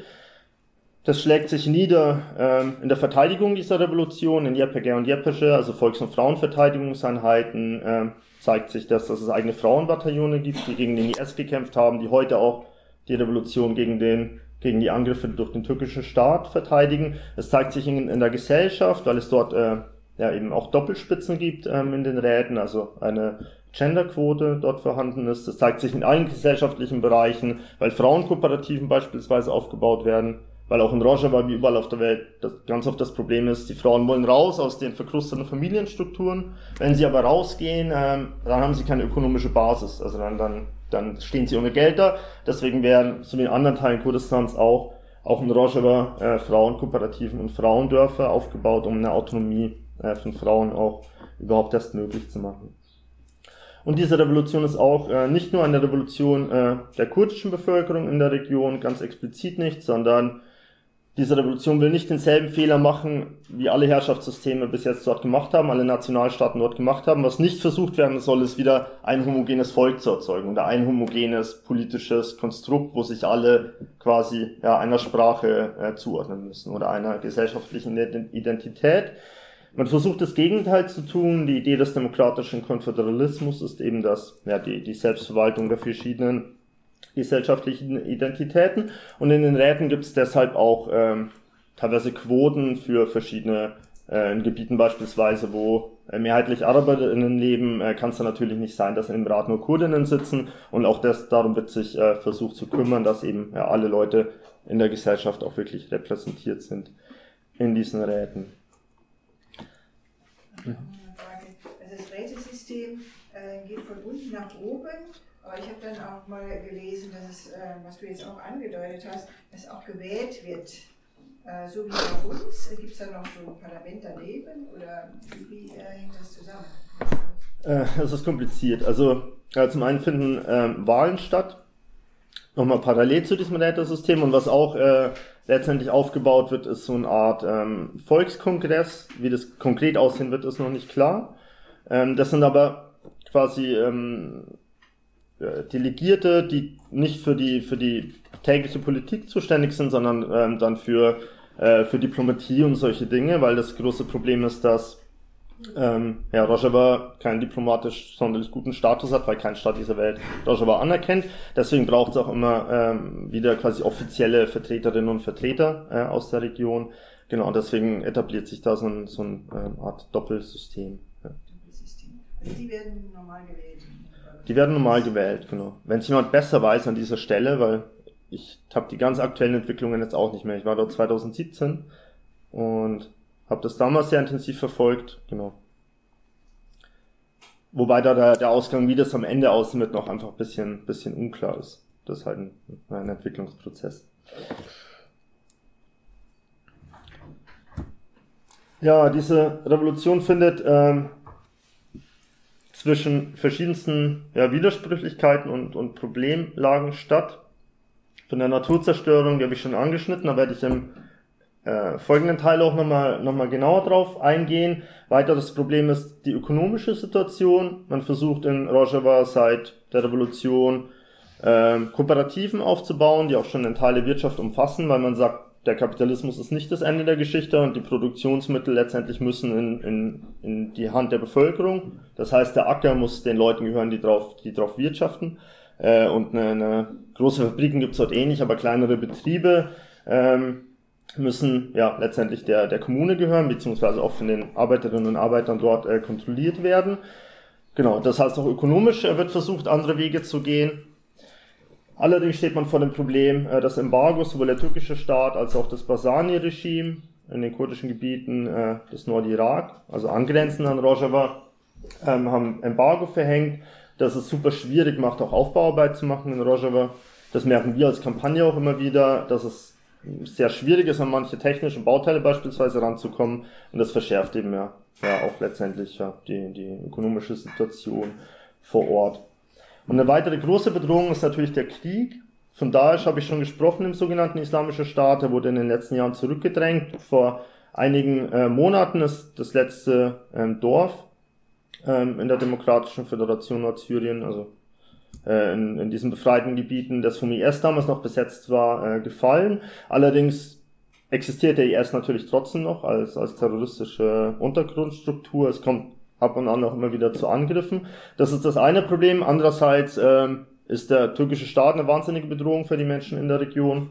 Das schlägt sich nieder ähm, in der Verteidigung dieser Revolution, in Jeppe und Jeppische, also Volks- und Frauenverteidigungseinheiten, ähm, zeigt sich, dass, dass es eigene Frauenbataillone gibt, die gegen den I S gekämpft haben, die heute auch die Revolution gegen den gegen die Angriffe durch den türkischen Staat verteidigen. Es zeigt sich in, in der Gesellschaft, weil es dort äh, ja eben auch Doppelspitzen gibt ähm, in den Räten, also eine Genderquote dort vorhanden ist. Das zeigt sich in allen gesellschaftlichen Bereichen, weil Frauenkooperativen beispielsweise aufgebaut werden, weil auch in Rojava wie überall auf der Welt das ganz oft das Problem ist, die Frauen wollen raus aus den verkrusteten Familienstrukturen. Wenn sie aber rausgehen, ähm, dann haben sie keine ökonomische Basis, also dann, dann, dann stehen sie ohne Geld da. Deswegen werden, so wie in anderen Teilen Kurdistans auch, auch in Rojava äh, Frauenkooperativen und Frauendörfer aufgebaut, um eine Autonomie äh, von Frauen auch überhaupt erst möglich zu machen. Und diese Revolution ist auch äh, nicht nur eine Revolution äh, der kurdischen Bevölkerung in der Region, ganz explizit nicht, sondern diese Revolution will nicht denselben Fehler machen, wie alle Herrschaftssysteme bis jetzt dort gemacht haben, alle Nationalstaaten dort gemacht haben. Was nicht versucht werden soll, ist wieder ein homogenes Volk zu erzeugen oder ein homogenes politisches Konstrukt, wo sich alle quasi ja, einer Sprache äh, zuordnen müssen oder einer gesellschaftlichen Identität. Man versucht das Gegenteil zu tun. Die Idee des demokratischen Konföderalismus ist eben das, ja, die, die Selbstverwaltung der verschiedenen gesellschaftlichen Identitäten. Und in den Räten gibt es deshalb auch ähm, teilweise Quoten für verschiedene, äh, in Gebieten beispielsweise, wo äh, mehrheitlich AraberInnen leben, äh, kann es dann natürlich nicht sein, dass im Rat nur Kurdinnen sitzen. Und auch das, darum wird sich äh, versucht zu kümmern, dass eben ja, alle Leute in der Gesellschaft auch wirklich repräsentiert sind in diesen Räten. Eine Frage. Also das Rätesystem äh, geht von unten nach oben, aber ich habe dann auch mal gelesen, dass es, äh, was du jetzt auch angedeutet hast, dass auch gewählt wird. Äh, so wie bei uns, äh, gibt es da noch so ein Parlament daneben oder wie, wie äh, hängt das zusammen? Äh, das ist kompliziert. Also äh, zum einen finden äh, Wahlen statt, nochmal parallel zu diesem Rätesystem, und was auch äh, letztendlich aufgebaut wird, ist so eine Art ähm, Volkskongress. Wie das konkret aussehen wird, ist noch nicht klar. Ähm, das sind aber quasi ähm, Delegierte, die nicht für die für die tägliche Politik zuständig sind, sondern ähm, dann für äh, für Diplomatie und solche Dinge, weil das große Problem ist, dass ähm, ja, Rojava keinen diplomatisch sonderlich guten Status hat, weil kein Staat dieser Welt Rojava anerkennt. Deswegen braucht es auch immer ähm, wieder quasi offizielle Vertreterinnen und Vertreter äh, aus der Region. Genau, und deswegen etabliert sich da so, ein, so eine ähm, Art Doppelsystem. Ja. Doppelsystem. Also die werden normal gewählt? Die werden normal gewählt, genau. Wenn es jemand besser weiß an dieser Stelle, weil ich habe die ganz aktuellen Entwicklungen jetzt auch nicht mehr. Ich war dort zwanzig siebzehn und habe das damals sehr intensiv verfolgt, genau. Wobei da der, der Ausgang, wie das am Ende aussehen wird, noch einfach ein bisschen, bisschen unklar ist. Das ist halt ein, ein Entwicklungsprozess. Ja, diese Revolution findet ähm, zwischen verschiedensten ja, Widersprüchlichkeiten und, und Problemlagen statt. Von der Naturzerstörung, die habe ich schon angeschnitten, da werde ich im äh, folgenden Teil auch nochmal noch mal genauer drauf eingehen. Weiteres Problem ist die ökonomische Situation. Man versucht in Rojava seit der Revolution äh, Kooperativen aufzubauen, die auch schon einen Teil der Wirtschaft umfassen, weil man sagt, der Kapitalismus ist nicht das Ende der Geschichte und die Produktionsmittel letztendlich müssen in, in, in die Hand der Bevölkerung. Das heißt, der Acker muss den Leuten gehören, die drauf, die drauf wirtschaften. Äh, und eine, eine große Fabriken gibt's dort eh nicht, aber kleinere Betriebe ähm, müssen ja letztendlich der, der Kommune gehören, beziehungsweise auch von den Arbeiterinnen und Arbeitern dort äh, kontrolliert werden. Genau, das heißt auch ökonomisch äh, wird versucht, andere Wege zu gehen. Allerdings steht man vor dem Problem, äh, dass Embargo, sowohl der türkische Staat als auch das Barzani-Regime in den kurdischen Gebieten äh, des Nordirak, also angrenzend an Rojava, ähm, haben Embargo verhängt, dass es super schwierig macht, auch Aufbauarbeit zu machen in Rojava. Das merken wir als Kampagne auch immer wieder, dass es sehr schwierig ist, an manche technischen Bauteile beispielsweise ranzukommen, und das verschärft eben ja, ja auch letztendlich ja, die, die ökonomische Situation vor Ort. Und eine weitere große Bedrohung ist natürlich der Krieg. Von Daesh habe ich schon gesprochen, im sogenannten Islamischen Staat. Der wurde in den letzten Jahren zurückgedrängt. Vor einigen äh, Monaten ist das letzte ähm, Dorf ähm, in der Demokratischen Föderation Nordsyrien, also äh, in, in diesen befreiten Gebieten, das vom I S damals noch besetzt war, äh, gefallen. Allerdings existiert der I S natürlich trotzdem noch als, als terroristische Untergrundstruktur. Es kommt ab und an auch immer wieder zu Angriffen. Das ist das eine Problem. Andererseits ähm, ist der türkische Staat eine wahnsinnige Bedrohung für die Menschen in der Region.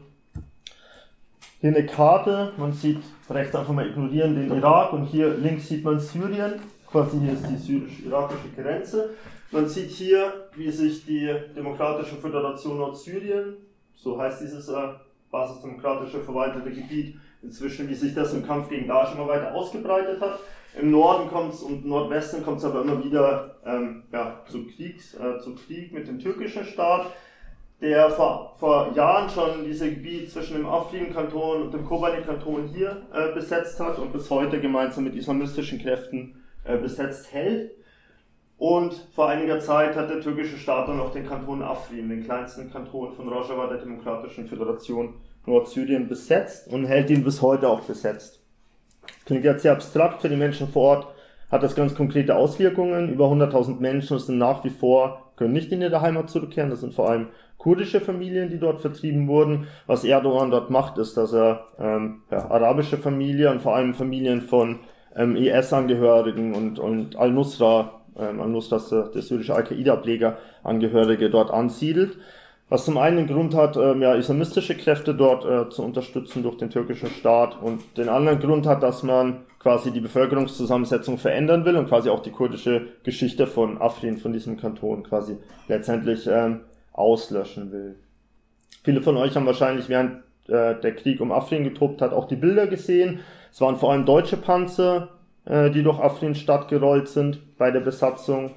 Hier eine Karte, man sieht, rechts einfach mal ignorieren, den Irak, und hier links sieht man Syrien, quasi hier ist die syrisch-irakische Grenze. Man sieht hier, wie sich die Demokratische Föderation Nordsyrien, so heißt dieses äh, basisdemokratische verwaltete Gebiet, inzwischen, wie sich das im Kampf gegen Daesh immer weiter ausgebreitet hat. Im Norden kommt es und Nordwesten kommt es aber immer wieder ähm, ja, zu, Kriegs, äh, zu Krieg mit dem türkischen Staat, der vor, vor Jahren schon dieses Gebiet zwischen dem Afrin-Kanton und dem Kobani-Kanton hier äh, besetzt hat und bis heute gemeinsam mit islamistischen Kräften äh, besetzt hält. Und vor einiger Zeit hat der türkische Staat dann auch den Kanton Afrin, den kleinsten Kanton von Rojava, der Demokratischen Föderation Nordsyrien, besetzt und hält ihn bis heute auch besetzt. Klingt jetzt sehr abstrakt, für die Menschen vor Ort hat das ganz konkrete Auswirkungen. Über hunderttausend Menschen sind nach wie vor, können nicht in ihre Heimat zurückkehren. Das sind vor allem kurdische Familien, die dort vertrieben wurden. Was Erdogan dort macht, ist, dass er ähm, ja, arabische Familien und vor allem Familien von ähm, I S-Angehörigen und, und Al-Nusra, ähm, Al-Nusra ist der, der syrische Al-Qaida-Ableger, Angehörige dort ansiedelt. Was zum einen den Grund hat, ähm, ja, islamistische Kräfte dort äh, zu unterstützen durch den türkischen Staat, und den anderen Grund hat, dass man quasi die Bevölkerungszusammensetzung verändern will und quasi auch die kurdische Geschichte von Afrin, von diesem Kanton, quasi letztendlich ähm, auslöschen will. Viele von euch haben wahrscheinlich, während äh, der Krieg um Afrin getobt hat, auch die Bilder gesehen. Es waren vor allem deutsche Panzer, äh, die durch Afrin-Stadt gerollt sind bei der Besatzung.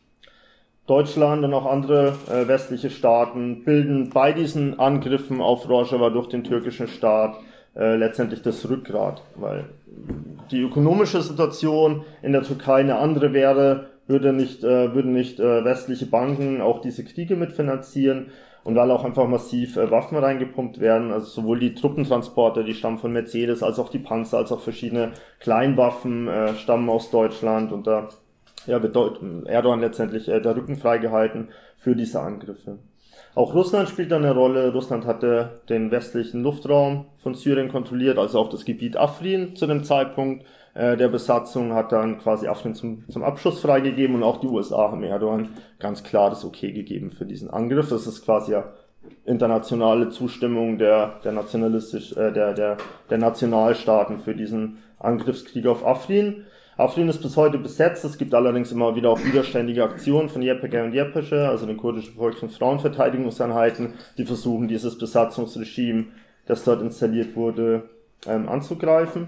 Deutschland und auch andere äh, westliche Staaten bilden bei diesen Angriffen auf Rojava durch den türkischen Staat äh, letztendlich das Rückgrat, weil die ökonomische Situation in der Türkei eine andere wäre, würde nicht, äh, würden nicht äh, westliche Banken auch diese Kriege mitfinanzieren, und weil auch einfach massiv äh, Waffen reingepumpt werden, also sowohl die Truppentransporter, die stammen von Mercedes, als auch die Panzer, als auch verschiedene Kleinwaffen äh, stammen aus Deutschland, und da ja, wird Erdogan letztendlich äh, der Rücken freigehalten für diese Angriffe. Auch Russland spielt da eine Rolle. Russland hatte den westlichen Luftraum von Syrien kontrolliert, also auch das Gebiet Afrin zu dem Zeitpunkt äh, der Besatzung, hat dann quasi Afrin zum, zum Abschuss freigegeben, und auch die U S A haben Erdogan ganz klar das Okay gegeben für diesen Angriff. Das ist quasi ja internationale Zustimmung der, der nationalistisch, äh, der, der, der Nationalstaaten für diesen Angriffskrieg auf Afrin. Afrin ist bis heute besetzt, es gibt allerdings immer wieder auch widerständige Aktionen von Y P G und Y P G, also den kurdischen Volks- und Frauenverteidigungseinheiten, die versuchen, dieses Besatzungsregime, das dort installiert wurde, ähm, anzugreifen.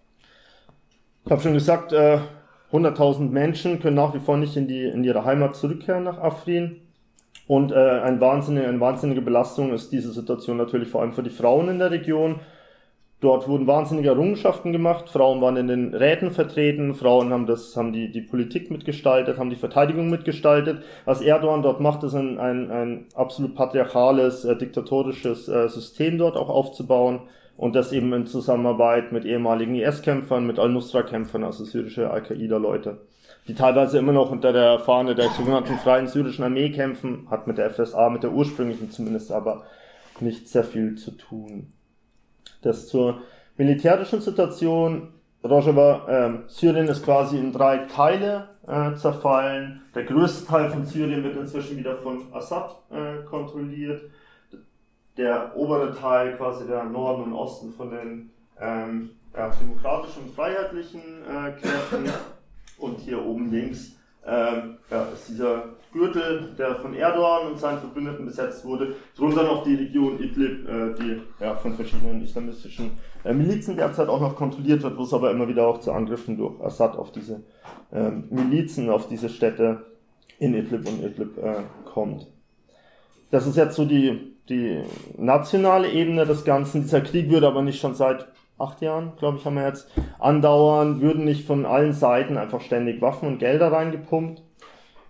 Ich habe schon gesagt, äh, hunderttausend Menschen können nach wie vor nicht in, die, in ihre Heimat zurückkehren nach Afrin. Und äh, ein wahnsinnige, eine wahnsinnige Belastung ist diese Situation natürlich vor allem für die Frauen in der Region. Dort wurden wahnsinnige Errungenschaften gemacht, Frauen waren in den Räten vertreten, Frauen haben das, haben die, die Politik mitgestaltet, haben die Verteidigung mitgestaltet. Was Erdogan dort macht, ist ein, ein, ein absolut patriarchales, äh, diktatorisches äh, System dort auch aufzubauen, und das eben in Zusammenarbeit mit ehemaligen I S-Kämpfern, mit Al-Nusra-Kämpfern, also syrische Al-Qaida-Leute, die teilweise immer noch unter der Fahne der sogenannten Freien Syrischen Armee kämpfen, hat mit der F S A, mit der ursprünglichen zumindest, aber nicht sehr viel zu tun. Das zur militärischen Situation. Rojava, äh, Syrien ist quasi in drei Teile äh, zerfallen. Der größte Teil von Syrien wird inzwischen wieder von Assad äh, kontrolliert. Der obere Teil, quasi der Norden und Osten, von den ähm, ja, demokratischen und freiheitlichen äh, Kräften. Und hier oben links ähm, ja, ist dieser Gürtel, der von Erdogan und seinen Verbündeten besetzt wurde. Drunter noch die Region Idlib, äh, die ja, von verschiedenen islamistischen äh, Milizen derzeit auch noch kontrolliert wird, wo es aber immer wieder auch zu Angriffen durch Assad auf diese äh, Milizen, auf diese Städte in Idlib und Idlib äh, kommt. Das ist jetzt so die, die nationale Ebene des Ganzen. Dieser Krieg würde aber nicht schon seit acht Jahren, glaube ich, haben wir jetzt, andauern, würden nicht von allen Seiten einfach ständig Waffen und Gelder reingepumpt.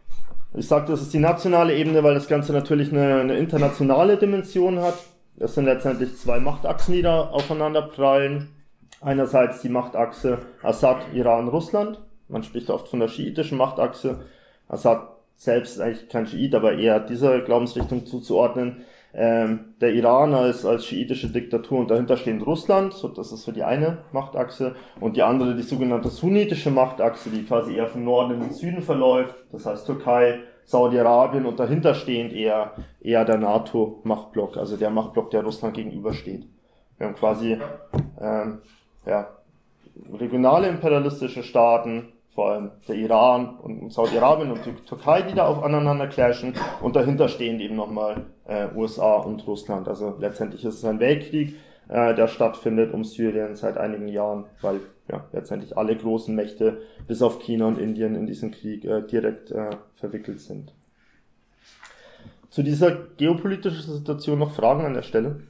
Ich sage, das ist die nationale Ebene, weil das Ganze natürlich eine, eine internationale Dimension hat. Das sind letztendlich zwei Machtachsen, die da aufeinander prallen. Einerseits die Machtachse Assad, Iran, Russland. Man spricht oft von der schiitischen Machtachse. Assad selbst ist eigentlich kein Schiit, aber eher dieser Glaubensrichtung zuzuordnen. Ähm, der Iran als, als schiitische Diktatur und dahinter steht Russland, so, das ist so die eine Machtachse, und die andere die sogenannte sunnitische Machtachse, die quasi eher von Norden in den Süden verläuft, das heißt Türkei, Saudi-Arabien und dahinter stehend eher, eher der NATO-Machtblock, also der Machtblock, der Russland gegenübersteht. Wir haben quasi ähm, ja, regionale imperialistische Staaten, vor allem der Iran und Saudi-Arabien und die Türkei, die da auf aneinander clashen, und dahinter stehen eben nochmal äh, U S A und Russland. Also letztendlich ist es ein Weltkrieg, äh, der stattfindet um Syrien seit einigen Jahren, weil ja letztendlich alle großen Mächte bis auf China und Indien in diesen Krieg äh, direkt äh, verwickelt sind. Zu dieser geopolitischen Situation noch Fragen an der Stelle?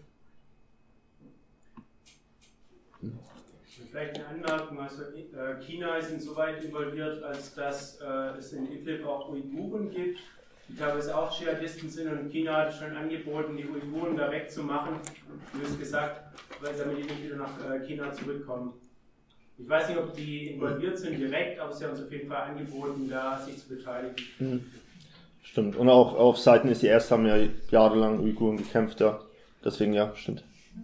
Vielleicht eine Anmerkung, also China ist insoweit involviert, als dass äh, es in Idlib auch Uiguren gibt, die teilweise auch Dschihadisten sind, und China hat schon angeboten, die Uiguren da wegzumachen, du hast gesagt, weil damit die nicht wieder nach äh, China zurückkommen. Ich weiß nicht, ob die involviert sind direkt, aber sie haben uns auf jeden Fall angeboten, da sich zu beteiligen. Mhm. Stimmt, und auch auf Seiten des I S haben ja jahrelang Uiguren gekämpft, ja, deswegen ja, stimmt.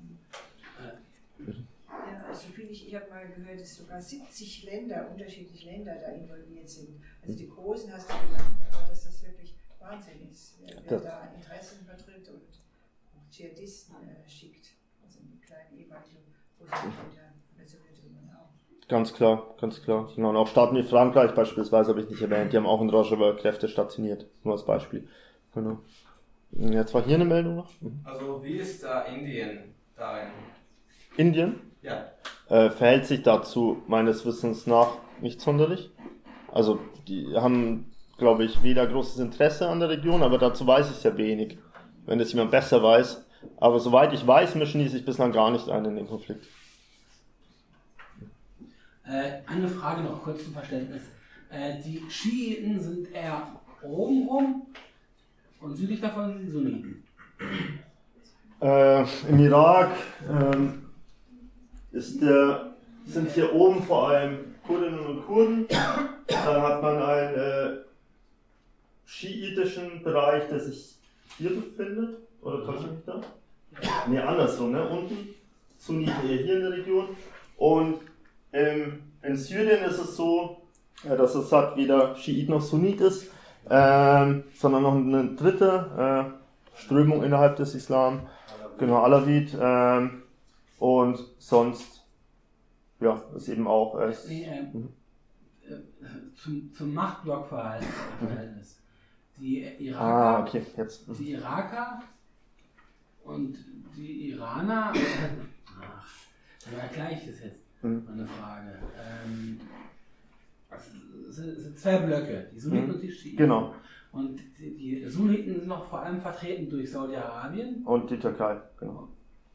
Also finde ich, ich habe mal gehört, dass sogar siebzig Länder, unterschiedliche Länder da involviert sind. Also die Großen hast du genannt, aber dass das wirklich Wahnsinn ist, wer, wer da Interessen vertritt und auch Dschihadisten äh, schickt. Also die kleinen ehemaligen Russen und der Sowjetunion auch. Ganz klar, ganz klar. Genau, und auch Staaten wie Frankreich beispielsweise habe ich nicht erwähnt, die haben auch in Rojava Kräfte stationiert, nur als Beispiel. Genau. Jetzt war hier eine Meldung noch. Mhm. Also wie ist da Indien darin? Indien? Ja. Äh, verhält sich dazu meines Wissens nach nicht sonderlich. Also die haben, glaube ich, weder großes Interesse an der Region, aber dazu weiß ich sehr wenig, wenn das jemand besser weiß. Aber soweit ich weiß, mischen die sich bislang gar nicht ein in den Konflikt. Äh, eine Frage noch kurz zum Verständnis. Äh, die Schiiten sind eher oben rum und südlich davon sind die Sunniten. Äh, Im Irak ähm, ist der, sind hier oben vor allem Kurdinnen und Kurden. Dann hat man einen äh, schiitischen Bereich, der sich hier befindet. Oder täusche ich mich da? Ne, andersrum, ne? Unten. Sunniten eher hier in der Region. Und ähm, in Syrien ist es so, ja, dass Assad weder Schiit noch Sunnit ist, ähm, sondern noch eine dritte äh, Strömung innerhalb des Islam. Genau, Alawit. Ähm, Und sonst, ja, ist eben auch. Äh, nee, äh, mhm. äh, zum, zum Machtblockverhältnis. Die Iraker, ah, okay, jetzt. Mhm. die Iraker und die Iraner. Ach, dann erkläre ich das jetzt. Mhm. Meine Frage. Ähm, es sind zwei Blöcke, die Sunniten mhm. und die Schiiten. Genau. Und die, die Sunniten sind noch vor allem vertreten durch Saudi-Arabien. Und die Türkei, genau.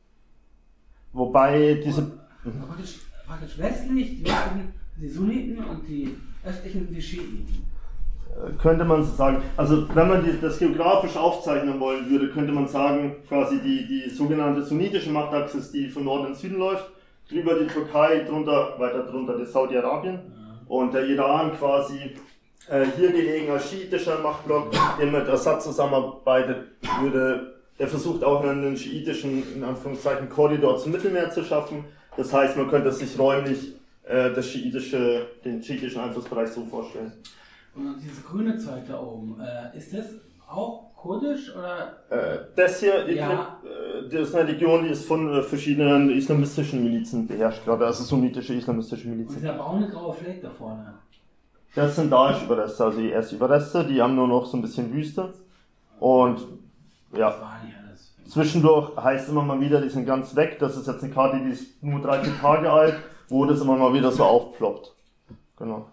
Wobei diese. Und, praktisch, praktisch westlich die, die Sunniten und die östlichen sind die Schiiten. Könnte man so sagen. Also wenn man die, das geografisch aufzeichnen wollen würde, könnte man sagen, quasi die, die sogenannte sunnitische Machtachse ist die von Norden in Süden läuft, drüber die Türkei, drunter, weiter drunter die Saudi-Arabien ja. Und der Iran quasi äh, hier gelegen als schiitischer Machtblock, der mit Assad zusammenarbeitet, würde. Der versucht auch einen schiitischen, in Anführungszeichen, Korridor zum Mittelmeer zu schaffen. Das heißt, man könnte sich räumlich äh, das schiitische, den schiitischen Einflussbereich so vorstellen. Und dieses grüne Zeug da oben, äh, ist das auch kurdisch oder? Äh, das hier, ja. äh, das ist eine Region, die ist von äh, verschiedenen islamistischen Milizen beherrscht, gerade also sunnitische islamistische Milizen. Und dieser braune graue Fleck da vorne? Das sind Daesh-Überreste, also die ersten Überreste, die haben nur noch so ein bisschen Wüste. Und ja, zwischendurch heißt immer mal wieder, die sind ganz weg. Das ist jetzt eine Karte, die ist nur dreizehn Tage alt, wo das immer mal wieder so aufploppt. Genau.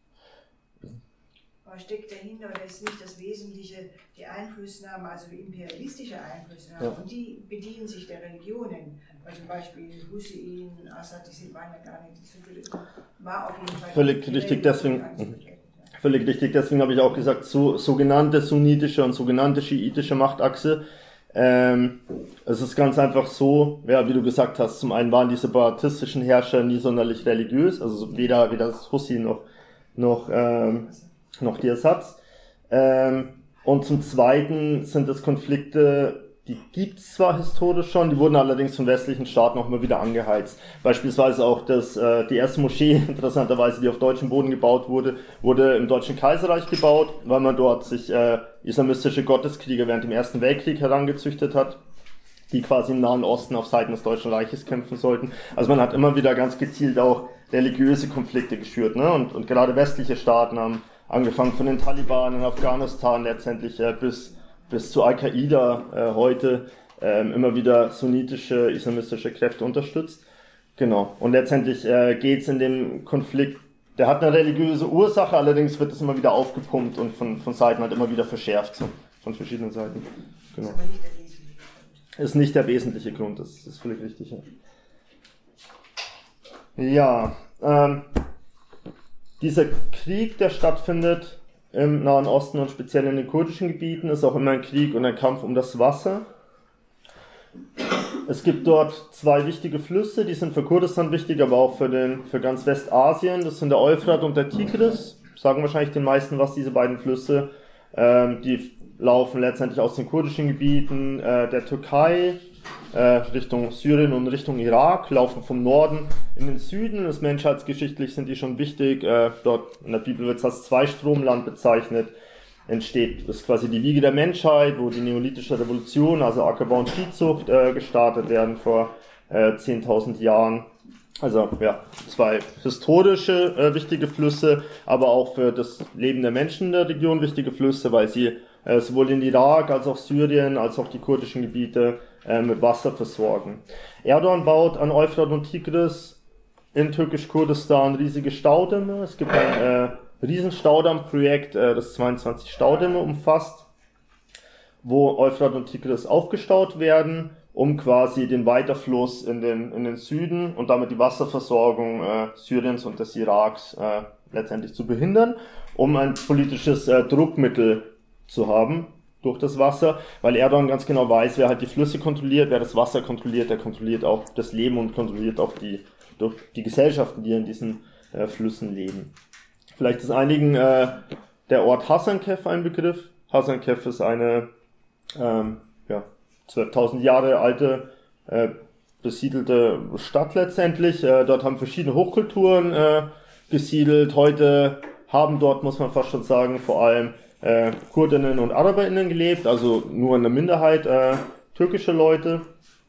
Aber steckt dahinter, oder ist nicht das Wesentliche die Einflussnahme, also die imperialistische Einflussnahme, ja. Und die bedienen sich der Religionen. Also zum Beispiel Hussein, Assad, die waren ja gar nicht so viel, war auf jeden Fall. Völlig richtig, deswegen. Völlig richtig, deswegen habe ich auch gesagt, so, sogenannte sunnitische und sogenannte schiitische Machtachse. Ähm, es ist ganz einfach so, ja, wie du gesagt hast, zum einen waren die separatistischen Herrscher nie sonderlich religiös, also weder, weder das Hussi noch, noch, ähm, noch die Ersatz. Ähm, und zum zweiten sind es Konflikte, die gibt's zwar historisch schon, die wurden allerdings von westlichen Staaten auch immer wieder angeheizt. Beispielsweise auch das, äh, die erste Moschee, interessanterweise, die auf deutschem Boden gebaut wurde, wurde im Deutschen Kaiserreich gebaut, weil man dort sich äh, islamistische Gotteskrieger während dem Ersten Weltkrieg herangezüchtet hat, die quasi im Nahen Osten auf Seiten des Deutschen Reiches kämpfen sollten. Also man hat immer wieder ganz gezielt auch religiöse Konflikte geschürt, ne? Und, und gerade westliche Staaten haben angefangen von den Taliban in Afghanistan letztendlich äh, bis bis zu Al-Qaida äh, heute ähm, immer wieder sunnitische, islamistische Kräfte unterstützt. Genau. Und letztendlich äh, geht es in dem Konflikt, der hat eine religiöse Ursache, allerdings wird es immer wieder aufgepumpt und von, von Seiten halt immer wieder verschärft, so, von verschiedenen Seiten. Genau. Ist nicht der wesentliche Grund, das ist völlig richtig. Ja, ja ähm, dieser Krieg, der stattfindet im Nahen Osten und speziell in den kurdischen Gebieten, ist auch immer ein Krieg und ein Kampf um das Wasser. Es gibt dort zwei wichtige Flüsse, die sind für Kurdistan wichtig, aber auch für, den, für ganz Westasien. Das sind der Euphrat und der Tigris. Sagen wahrscheinlich den meisten was, diese beiden Flüsse. Ähm, die laufen letztendlich aus den kurdischen Gebieten äh, der Türkei äh, Richtung Syrien und Richtung Irak, laufen vom Norden in den Süden. Das menschheitsgeschichtlich sind die schon wichtig. Äh, dort in der Bibel wird es als Zweistromland bezeichnet. Entsteht, ist quasi die Wiege der Menschheit, wo die neolithische Revolution, also Ackerbau und Viehzucht, äh, gestartet werden vor äh, zehntausend Jahren. Also ja, zwei historische äh, wichtige Flüsse, aber auch für das Leben der Menschen in der Region wichtige Flüsse, weil sie äh, sowohl in Irak als auch Syrien als auch die kurdischen Gebiete äh, mit Wasser versorgen. Erdogan baut an Euphrat und Tigris in Türkisch-Kurdistan riesige Staudämme. Es gibt ein äh, Riesenstaudammprojekt, äh, das zweiundzwanzig Staudämme umfasst, wo Euphrat und Tigris aufgestaut werden, um quasi den Weiterfluss in den, in den Süden und damit die Wasserversorgung äh, Syriens und des Iraks äh, letztendlich zu behindern, um ein politisches äh, Druckmittel zu haben durch das Wasser, weil Erdogan ganz genau weiß, wer halt die Flüsse kontrolliert, wer das Wasser kontrolliert, der kontrolliert auch das Leben und kontrolliert auch die, durch die Gesellschaften, die in diesen äh, Flüssen leben. Vielleicht ist einigen äh, der Ort Hasankeyf ein Begriff. Hasankeyf ist eine ähm, ja, zwölftausend Jahre alte, äh, besiedelte Stadt letztendlich. Äh, dort haben verschiedene Hochkulturen äh, gesiedelt. Heute haben dort, muss man fast schon sagen, vor allem äh, Kurdinnen und AraberInnen gelebt, also nur eine Minderheit äh, türkische Leute.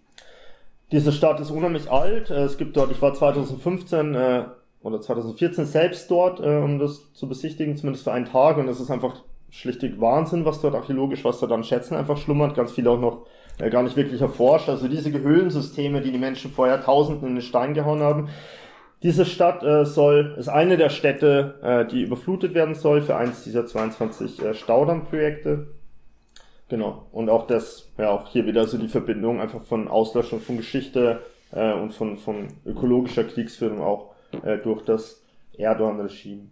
Diese Stadt ist unheimlich alt. Äh, es gibt dort, ich war zweitausendfünfzehn äh, oder zweitausendvierzehn selbst dort, äh, um das zu besichtigen, zumindest für einen Tag, und es ist einfach schlichtig Wahnsinn, was dort archäologisch, was dort an Schätzen einfach schlummert, ganz viel auch noch äh, gar nicht wirklich erforscht. Also diese Höhlensysteme, die die Menschen vor Jahrtausenden in den Stein gehauen haben. Diese Stadt äh, soll, ist eine der Städte, äh, die überflutet werden soll für eins dieser zweiundzwanzig äh, Staudammprojekte. Genau. Und auch das, ja, auch hier wieder so die Verbindung einfach von Auslöschung von Geschichte äh, und von, von ökologischer Kriegsführung auch äh, durch das Erdogan-Regime.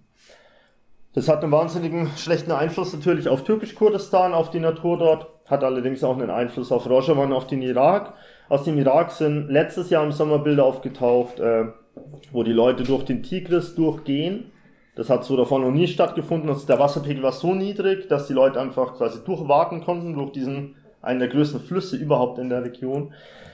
Das hat einen wahnsinnigen schlechten Einfluss natürlich auf Türkisch-Kurdistan, auf die Natur dort, hat allerdings auch einen Einfluss auf Rojava und auf den Irak. Aus dem Irak sind letztes Jahr im Sommer Bilder aufgetaucht, äh, wo die Leute durch den Tigris durchgehen. Das hat so davon noch nie stattgefunden. Also der Wasserpegel war so niedrig, dass die Leute einfach quasi durchwarten konnten durch diesen, einen der größten Flüsse überhaupt in der Region.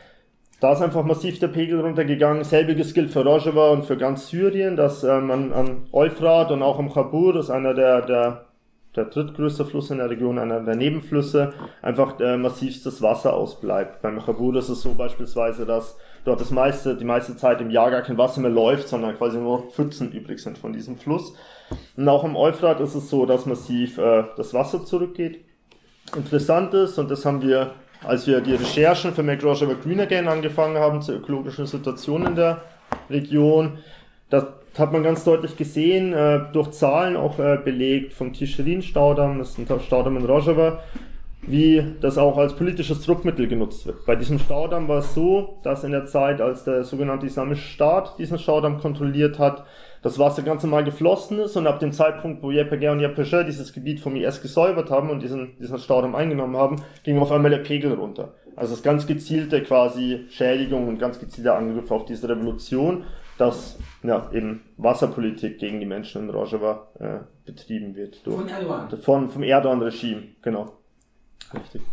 Da ist einfach massiv der Pegel runtergegangen. Selbiges gilt für Rojava und für ganz Syrien, dass ähm, an, an Euphrat und auch am Chabur, das ist einer der, der, der drittgrößte Fluss in der Region, einer der Nebenflüsse, einfach äh, massivstes Wasser ausbleibt. Beim Chabur ist es so beispielsweise, dass dort das meiste, die meiste Zeit im Jahr gar kein Wasser mehr läuft, sondern quasi nur Pfützen übrig sind von diesem Fluss. Und auch am Euphrat ist es so, dass massiv äh, das Wasser zurückgeht. Interessant ist, und das haben wir, als wir die Recherchen für Make Rojava Green Again angefangen haben zur ökologischen Situation in der Region, das hat man ganz deutlich gesehen, äh, durch Zahlen auch äh, belegt vom Tischrin-Staudamm, das ist ein Staudamm in Rojava, wie das auch als politisches Druckmittel genutzt wird. Bei diesem Staudamm war es so, dass in der Zeit, als der sogenannte Islamische Staat diesen Staudamm kontrolliert hat, das Wasser ganz normal geflossen ist und ab dem Zeitpunkt, wo Y P G und Y P G dieses Gebiet vom I S gesäubert haben und diesen, diesen Staudamm eingenommen haben, ging auf einmal der Pegel runter. Also das ganz gezielte quasi Schädigung und ganz gezielte Angriff auf diese Revolution, dass ja, eben Wasserpolitik gegen die Menschen in Rojava äh, betrieben wird. Durch, von Erdogan? Von, vom Erdogan-Regime, genau. Richtig.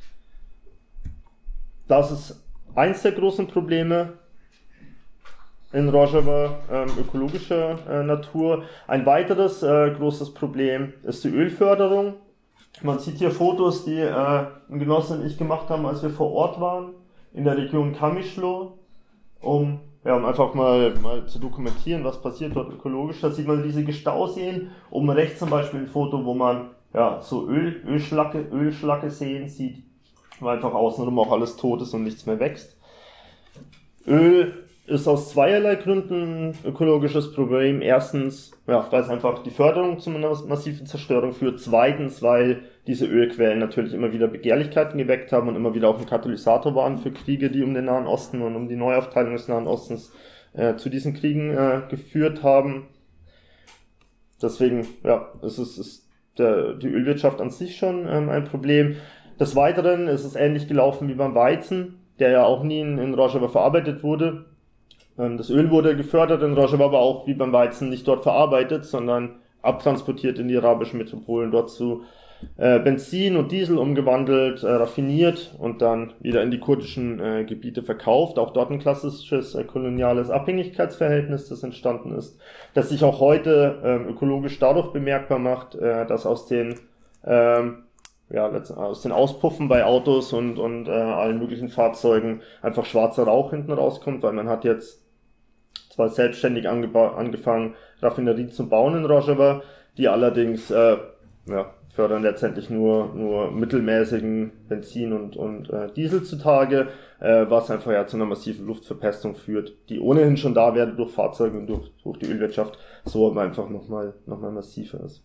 Das ist eins der großen Probleme in Rojava, ähm, ökologischer äh, Natur. Ein weiteres äh, großes Problem ist die Ölförderung. Man sieht hier Fotos, die äh, ein Genosse und ich gemacht haben, als wir vor Ort waren, in der Region Kamischlo, um, ja, um einfach mal, mal zu dokumentieren, was passiert dort ökologisch. Da sieht man riesige Stauseen, oben rechts zum Beispiel ein Foto, wo man ja, so Öl, Ölschlacke, Ölschlacke sehen sieht, weil einfach außenrum auch alles tot ist und nichts mehr wächst. Öl ist aus zweierlei Gründen ein ökologisches Problem. Erstens, ja, weil es einfach die Förderung zu einer massiven Zerstörung führt. Zweitens, weil diese Ölquellen natürlich immer wieder Begehrlichkeiten geweckt haben und immer wieder auch ein Katalysator waren für Kriege, die um den Nahen Osten und um die Neuaufteilung des Nahen Ostens äh, zu diesen Kriegen äh, geführt haben. Deswegen, ja, es ist, ist der, die Ölwirtschaft an sich schon ähm, ein Problem. Des Weiteren ist es ähnlich gelaufen wie beim Weizen, der ja auch nie in, in Rojava verarbeitet wurde. Ähm, das Öl wurde gefördert in Rojava, aber auch wie beim Weizen nicht dort verarbeitet, sondern abtransportiert in die arabischen Metropolen, dort zu äh, Benzin und Diesel umgewandelt, äh, raffiniert und dann wieder in die kurdischen äh, Gebiete verkauft. Auch dort ein klassisches äh, koloniales Abhängigkeitsverhältnis, das entstanden ist, das sich auch heute äh, ökologisch dadurch bemerkbar macht, äh, dass aus den ähm, ja, aus den Auspuffen bei Autos und, und äh, allen möglichen Fahrzeugen einfach schwarzer Rauch hinten rauskommt, weil man hat jetzt zwar selbstständig angeba- angefangen, Raffinerien zu bauen in Rojava, die allerdings äh, ja, fördern letztendlich nur nur mittelmäßigen Benzin und und äh, Diesel zutage, äh, was einfach ja zu einer massiven Luftverpestung führt, die ohnehin schon da wäre durch Fahrzeuge und durch durch die Ölwirtschaft, so aber einfach nochmal noch mal massiver ist.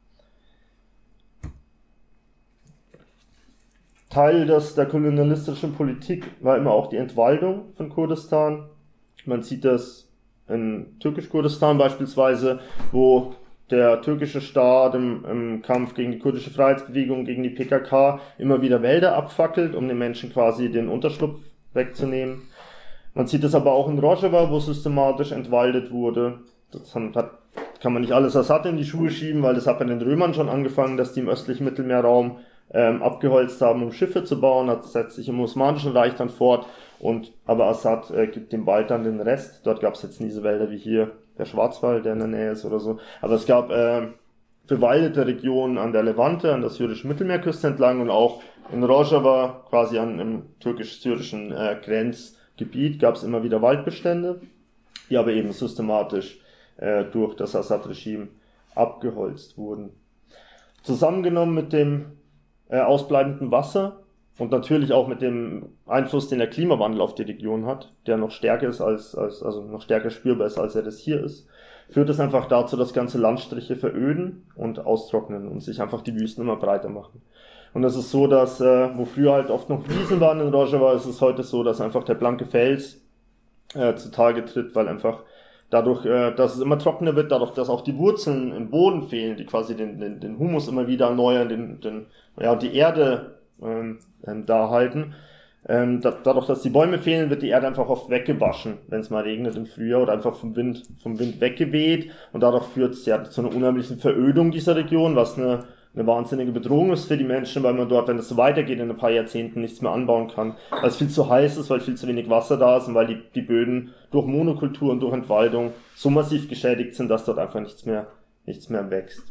Teil des, der kolonialistischen Politik war immer auch die Entwaldung von Kurdistan. Man sieht das in Türkisch-Kurdistan beispielsweise, wo der türkische Staat im, im Kampf gegen die kurdische Freiheitsbewegung, gegen die P K K immer wieder Wälder abfackelt, um den Menschen quasi den Unterschlupf wegzunehmen. Man sieht das aber auch in Rojava, wo systematisch entwaldet wurde. Das hat, kann man nicht alles Assad in die Schuhe schieben, weil das hat bei den Römern schon angefangen, dass die im östlichen Mittelmeerraum ähm, abgeholzt haben, um Schiffe zu bauen. Das setzt sich im Osmanischen Reich dann fort. Und aber Assad äh, gibt dem Wald dann den Rest. Dort gab es jetzt nie diese Wälder wie hier, der Schwarzwald, der in der Nähe ist oder so. Aber es gab äh, bewaldete Regionen an der Levante, an der syrischen Mittelmeerküste entlang und auch in Rojava, quasi an im türkisch-syrischen äh, Grenzgebiet, gab es immer wieder Waldbestände, die aber eben systematisch äh, durch das Assad-Regime abgeholzt wurden. Zusammengenommen mit dem äh, ausbleibenden Wasser und natürlich auch mit dem Einfluss, den der Klimawandel auf die Region hat, der noch stärker ist als, als also noch stärker spürbar ist, als er das hier ist, führt es einfach dazu, dass ganze Landstriche veröden und austrocknen und sich einfach die Wüsten immer breiter machen. Und es ist so, dass, äh, wo früher halt oft noch Wiesen waren in Rojava, ist es heute so, dass einfach der blanke Fels äh, zutage tritt, weil einfach dadurch, äh, dass es immer trockener wird, dadurch, dass auch die Wurzeln im Boden fehlen, die quasi den, den, den Humus immer wieder erneuern, den, den, ja, die Erde ähm, ähm, da halten. Ähm, da, dadurch, dass die Bäume fehlen, wird die Erde einfach oft weggewaschen, wenn es mal regnet im Frühjahr oder einfach vom Wind, vom Wind weggeweht. Und dadurch führt es ja zu einer unheimlichen Verödung dieser Region, was eine, eine wahnsinnige Bedrohung ist für die Menschen, weil man dort, wenn es so weitergeht, in ein paar Jahrzehnten nichts mehr anbauen kann, weil es viel zu heiß ist, weil viel zu wenig Wasser da ist und weil die, die Böden durch Monokultur und durch Entwaldung so massiv geschädigt sind, dass dort einfach nichts mehr, nichts mehr wächst.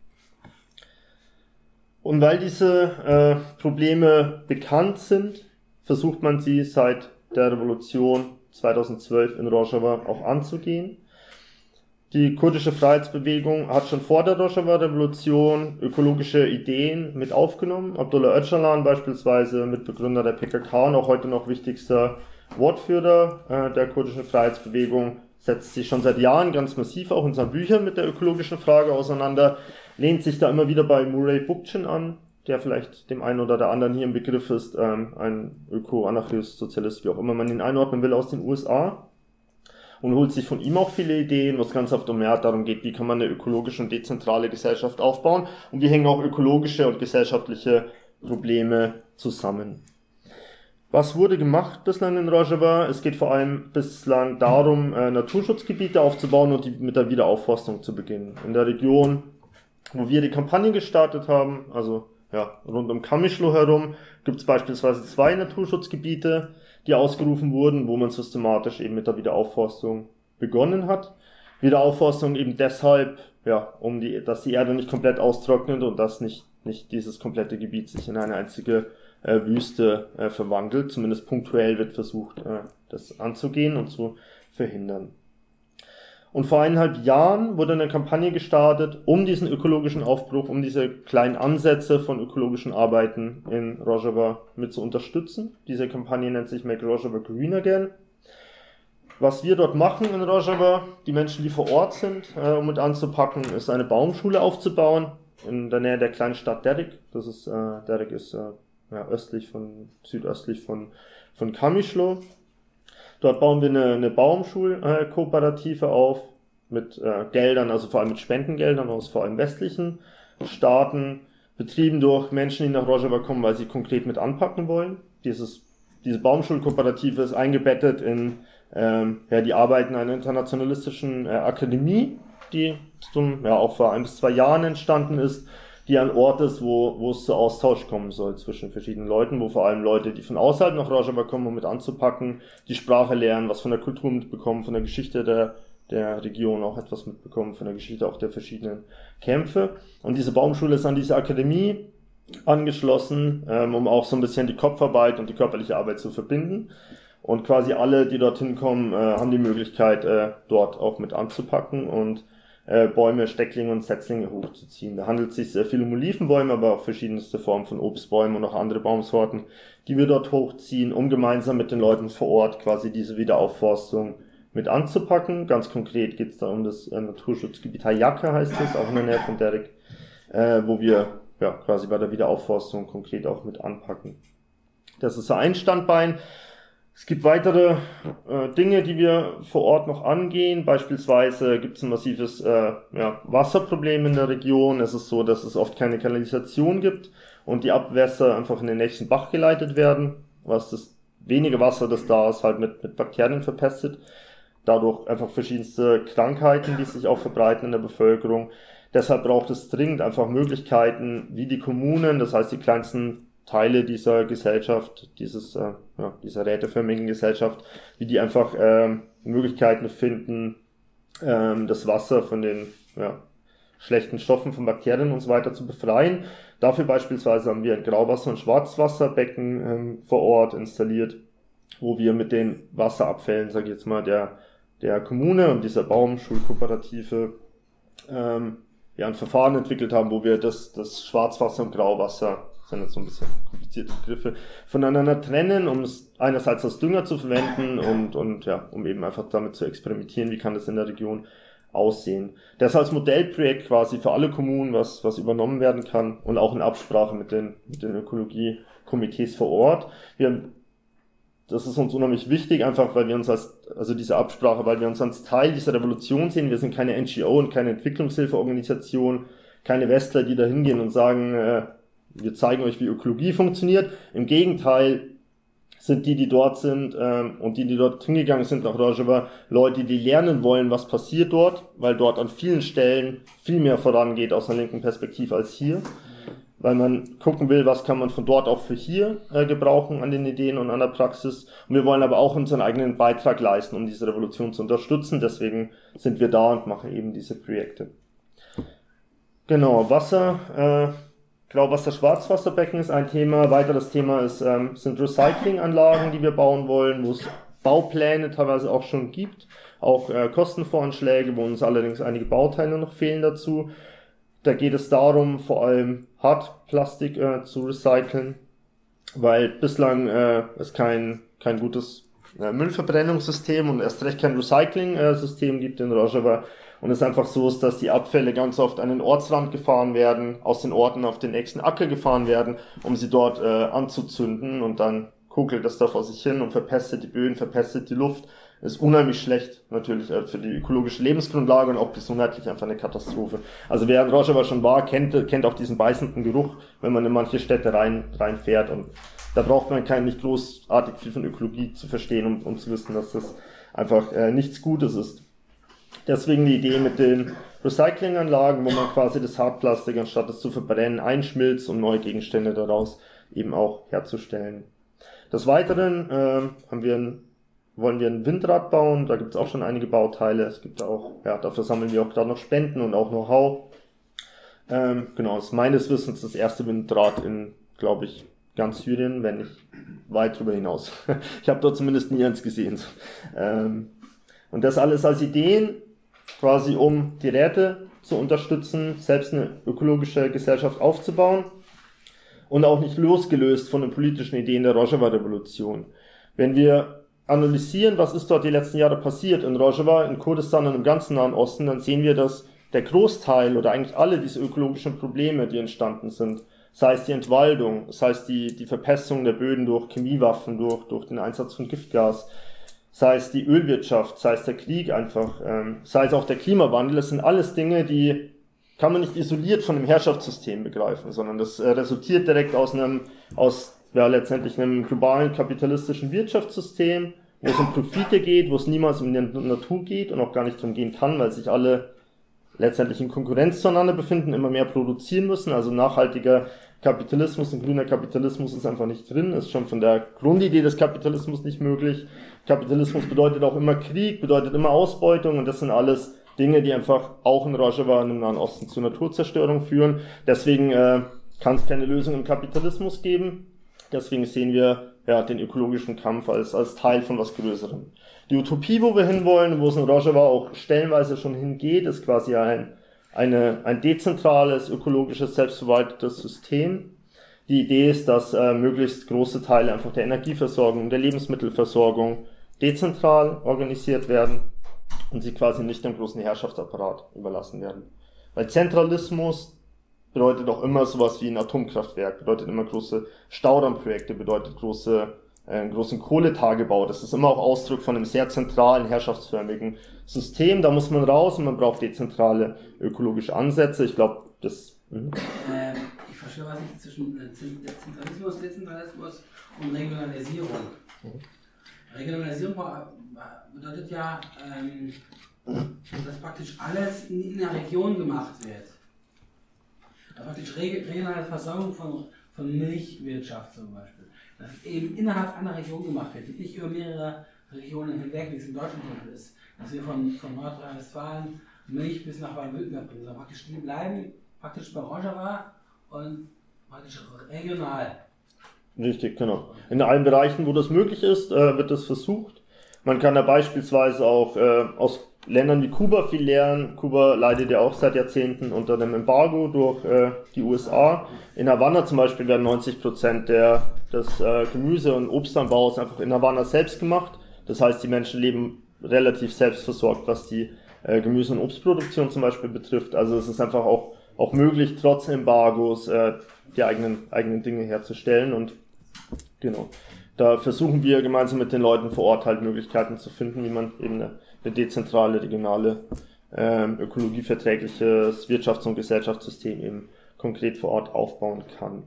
Und weil diese äh, Probleme bekannt sind, versucht man sie seit der Revolution zweitausendzwölf in Rojava auch anzugehen. Die kurdische Freiheitsbewegung hat schon vor der Rojava-Revolution ökologische Ideen mit aufgenommen. Abdullah Öcalan beispielsweise, Mitbegründer der P K K und auch heute noch wichtigster Wortführer äh, der kurdischen Freiheitsbewegung, setzt sich schon seit Jahren ganz massiv auch in seinen Büchern mit der ökologischen Frage auseinander, lehnt sich da immer wieder bei Murray Bookchin an, der vielleicht dem einen oder der anderen hier im Begriff ist, ähm, ein Öko-Anarchist, Sozialist, wie auch immer man ihn einordnen will, aus den U S A. Und holt sich von ihm auch viele Ideen, was ganz oft um mehr darum geht, wie kann man eine ökologische und dezentrale Gesellschaft aufbauen und wie hängen auch ökologische und gesellschaftliche Probleme zusammen. Was wurde gemacht bislang in Rojava? Es geht vor allem bislang darum, äh, Naturschutzgebiete aufzubauen und die, mit der Wiederaufforstung zu beginnen. In der Region, wo wir die Kampagne gestartet haben, also ja, rund um Kamyschlo herum, gibt es beispielsweise zwei Naturschutzgebiete, die ausgerufen wurden, wo man systematisch eben mit der Wiederaufforstung begonnen hat. Wiederaufforstung eben deshalb, ja, um die, dass die Erde nicht komplett austrocknet und dass nicht, nicht dieses komplette Gebiet sich in eine einzige äh, Wüste äh, verwandelt. Zumindest punktuell wird versucht, äh, das anzugehen und zu verhindern. Und vor eineinhalb Jahren wurde eine Kampagne gestartet, um diesen ökologischen Aufbruch, um diese kleinen Ansätze von ökologischen Arbeiten in Rojava mit zu unterstützen. Diese Kampagne nennt sich Make Rojava Green Again. Was wir dort machen in Rojava, die Menschen, die vor Ort sind, äh, um mit anzupacken, ist eine Baumschule aufzubauen in der Nähe der kleinen Stadt Derek. Das ist, äh, Derek ist äh, ja, östlich von, südöstlich von, von Kamyschlo. Dort bauen wir eine, eine Baumschulkooperative auf mit äh, Geldern, also vor allem mit Spendengeldern aus vor allem westlichen Staaten, betrieben durch Menschen, die nach Rojava kommen, weil sie konkret mit anpacken wollen. Dieses, diese Baumschulkooperative ist eingebettet in ähm, ja, die Arbeiten einer internationalistischen äh, Akademie, die zum, ja, auch vor ein bis zwei Jahren entstanden ist, die ein Ort ist, wo, wo es zu Austausch kommen soll zwischen verschiedenen Leuten, wo vor allem Leute, die von außerhalb nach Rojava kommen, um mit anzupacken, die Sprache lernen, was von der Kultur mitbekommen, von der Geschichte der, der Region auch etwas mitbekommen, von der Geschichte auch der verschiedenen Kämpfe. Und diese Baumschule ist an diese Akademie angeschlossen, ähm, um auch so ein bisschen die Kopfarbeit und die körperliche Arbeit zu verbinden. Und quasi alle, die dorthin kommen, äh, haben die Möglichkeit, äh, dort auch mit anzupacken und äh, Bäume, Stecklinge und Setzlinge hochzuziehen. Da handelt es sich sehr viel um Olivenbäume, aber auch verschiedenste Formen von Obstbäumen und auch andere Baumsorten, die wir dort hochziehen, um gemeinsam mit den Leuten vor Ort quasi diese Wiederaufforstung mit anzupacken. Ganz konkret geht es da um das äh, Naturschutzgebiet Hayaka, heißt es, auch in der Nähe von Derek, äh, wo wir ja quasi bei der Wiederaufforstung konkret auch mit anpacken. Das ist so ein Standbein. Es gibt weitere äh, Dinge, die wir vor Ort noch angehen. Beispielsweise gibt es ein massives äh, ja, Wasserproblem in der Region. Es ist so, dass es oft keine Kanalisation gibt und die Abwässer einfach in den nächsten Bach geleitet werden, was das wenige Wasser, das da ist, halt mit, mit Bakterien verpestet. Dadurch einfach verschiedenste Krankheiten, die sich auch verbreiten in der Bevölkerung. Deshalb braucht es dringend einfach Möglichkeiten, wie die Kommunen, das heißt die kleinsten Teile dieser Gesellschaft, dieses, äh, ja, dieser räteförmigen Gesellschaft, wie die einfach ähm, Möglichkeiten finden, ähm, das Wasser von den ja, schlechten Stoffen, von Bakterien und so weiter zu befreien. Dafür beispielsweise haben wir ein Grauwasser- und Schwarzwasserbecken ähm, vor Ort installiert, wo wir mit den Wasserabfällen, sage ich jetzt mal, der, der Kommune und dieser Baumschulkooperative ähm, ja, ein Verfahren entwickelt haben, wo wir das, das Schwarzwasser und Grauwasser, das sind jetzt so ein bisschen komplizierte Begriffe, voneinander trennen, um es einerseits als Dünger zu verwenden und, und ja, um eben einfach damit zu experimentieren, wie kann das in der Region aussehen. Das als Modellprojekt quasi für alle Kommunen, was, was übernommen werden kann und auch in Absprache mit den, mit den Ökologiekomitees vor Ort. Wir Das ist uns unheimlich wichtig, einfach weil wir uns als, also diese Absprache, weil wir uns als Teil dieser Revolution sehen. Wir sind keine N G O und keine Entwicklungshilfeorganisation, keine Westler, die da hingehen und sagen, äh, wir zeigen euch, wie Ökologie funktioniert. Im Gegenteil sind die, die dort sind ähm, und die, die dort hingegangen sind nach Rojava, Leute, die lernen wollen, was passiert dort, weil dort an vielen Stellen viel mehr vorangeht aus einer linken Perspektive als hier. Weil man gucken will, was kann man von dort auch für hier äh, gebrauchen an den Ideen und an der Praxis. Und wir wollen aber auch unseren eigenen Beitrag leisten, um diese Revolution zu unterstützen. Deswegen sind wir da und machen eben diese Projekte. Genau, Wasser, äh, Grauwasser-Schwarzwasserbecken ist ein Thema. Weiteres Thema ist, ähm, sind Recyclinganlagen, die wir bauen wollen, wo es Baupläne teilweise auch schon gibt. Auch äh, Kostenvoranschläge, wo uns allerdings einige Bauteile noch fehlen dazu. Da geht es darum, vor allem Hartplastik äh, zu recyceln, weil bislang äh, es kein kein gutes äh, Müllverbrennungssystem und erst recht kein Recycling-System gibt in Rojava. Und es einfach so ist, dass die Abfälle ganz oft an den Ortsrand gefahren werden, aus den Orten auf den nächsten Acker gefahren werden, um sie dort äh, anzuzünden, und dann kokelt das da vor sich hin und verpestet die Böden, verpestet die Luft. Ist unheimlich schlecht, natürlich äh, für die ökologische Lebensgrundlage und auch gesundheitlich einfach eine Katastrophe. Also wer in Rojava schon war, kennt, kennt auch diesen beißenden Geruch, wenn man in manche Städte rein, reinfährt, und da braucht man kein, nicht großartig viel von Ökologie zu verstehen, um, um zu wissen, dass das einfach äh, nichts Gutes ist. Deswegen die Idee mit den Recyclinganlagen, wo man quasi das Hartplastik, anstatt es zu verbrennen, einschmilzt, um neue Gegenstände daraus eben auch herzustellen. Des Weiteren äh, haben wir ein, wollen wir ein Windrad bauen, da gibt es auch schon einige Bauteile. Es gibt auch, ja, dafür sammeln wir auch gerade noch Spenden und auch Know-how. Ähm, genau, das ist meines Wissens das erste Windrad in, glaube ich, ganz Syrien, wenn nicht weit drüber hinaus. Ich habe dort zumindest nie eins gesehen. Ähm, und das alles als Ideen, quasi um die Räte zu unterstützen, selbst eine ökologische Gesellschaft aufzubauen und auch nicht losgelöst von den politischen Ideen der Rojava-Revolution. Wenn wir analysieren, was ist dort die letzten Jahre passiert in Rojava, in Kurdistan und im ganzen Nahen Osten, dann sehen wir, dass der Großteil oder eigentlich alle diese ökologischen Probleme, die entstanden sind, sei es die Entwaldung, sei es die, die Verpestung der Böden durch Chemiewaffen, durch, durch den Einsatz von Giftgas, sei es die Ölwirtschaft, sei es der Krieg einfach, ähm, sei es auch der Klimawandel, das sind alles Dinge, die kann man nicht isoliert von dem Herrschaftssystem begreifen, sondern das äh, resultiert direkt aus einem, aus ja, letztendlich einem globalen kapitalistischen Wirtschaftssystem, wo es um Profite geht, wo es niemals um die Natur geht und auch gar nicht darum gehen kann, weil sich alle letztendlich in Konkurrenz zueinander befinden, immer mehr produzieren müssen. Also nachhaltiger Kapitalismus und grüner Kapitalismus ist einfach nicht drin, ist schon von der Grundidee des Kapitalismus nicht möglich. Kapitalismus bedeutet auch immer Krieg, bedeutet immer Ausbeutung, und das sind alles Dinge, die einfach auch in Rojava und im Nahen Osten zur Naturzerstörung führen. Deswegen äh, kann es keine Lösung im Kapitalismus geben. Deswegen sehen wir ja den ökologischen Kampf als, als Teil von was Größerem. Die Utopie, wo wir hinwollen, wo es in Rojava auch stellenweise schon hingeht, ist quasi ein, eine, ein dezentrales, ökologisches, selbstverwaltetes System. Die Idee ist, dass äh, möglichst große Teile einfach der Energieversorgung, der Lebensmittelversorgung dezentral organisiert werden und sie quasi nicht dem großen Herrschaftsapparat überlassen werden. Weil Zentralismus bedeutet auch immer sowas wie ein Atomkraftwerk, bedeutet immer große Staudammprojekte, bedeutet große, äh, einen großen Kohletagebau. Das ist immer auch Ausdruck von einem sehr zentralen, herrschaftsförmigen System. Da muss man raus und man braucht dezentrale ökologische Ansätze. Ich glaube, das... Ähm, ich verstehe was nicht zwischen Zentralismus, Dezentralismus und Regionalisierung. Mhm. Regionalisierung bedeutet ja, ähm, dass praktisch alles in, in der Region gemacht wird. Also praktisch regionale Versorgung von, von Milchwirtschaft zum Beispiel. Dass es eben innerhalb einer Region gemacht wird, nicht über mehrere Regionen hinweg, wie es in Deutschland ist. Dass wir von, von Nordrhein-Westfalen Milch bis nach Baden-Württemberg bringen, sondern praktisch die bleiben praktisch bei Rojava und praktisch regional. Richtig, genau. In allen Bereichen, wo das möglich ist, äh, wird das versucht. Man kann da beispielsweise auch äh, aus Ländern wie Kuba viel lernen. Kuba leidet ja auch seit Jahrzehnten unter dem Embargo durch äh, die U S A. In Havanna zum Beispiel werden neunzig Prozent der, des äh, Gemüse- und Obstanbaus einfach in Havanna selbst gemacht. Das heißt, die Menschen leben relativ selbstversorgt, was die äh, Gemüse- und Obstproduktion zum Beispiel betrifft. Also es ist einfach auch, auch möglich, trotz Embargos äh, die eigenen, eigenen Dinge herzustellen. Und genau, da versuchen wir gemeinsam mit den Leuten vor Ort halt Möglichkeiten zu finden, wie man eben eine, eine dezentrale, regionale, ähm, ökologieverträgliches Wirtschafts- und Gesellschaftssystem eben konkret vor Ort aufbauen kann.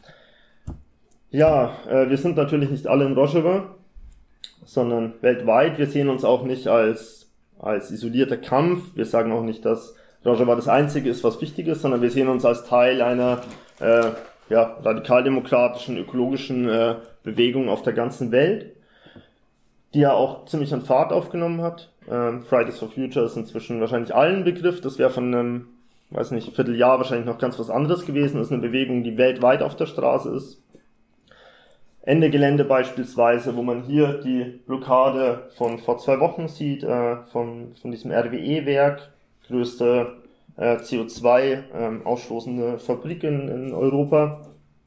Ja, äh, wir sind natürlich nicht alle in Rojava, sondern weltweit. Wir sehen uns auch nicht als, als isolierter Kampf. Wir sagen auch nicht, dass Rojava das Einzige ist, was wichtig ist, sondern wir sehen uns als Teil einer äh, ja, radikaldemokratischen, ökologischen äh, Bewegung auf der ganzen Welt, die ja auch ziemlich an Fahrt aufgenommen hat. Ähm, Fridays for Future ist inzwischen wahrscheinlich allen Begriff. Das wäre von einem, weiß nicht, Vierteljahr wahrscheinlich noch ganz was anderes gewesen. Das ist eine Bewegung, die weltweit auf der Straße ist. Ende Gelände beispielsweise, wo man hier die Blockade von vor zwei Wochen sieht, äh, von, von diesem R W E-Werk, größte äh, C O zwei ähm, ausstoßende Fabrik in, in Europa.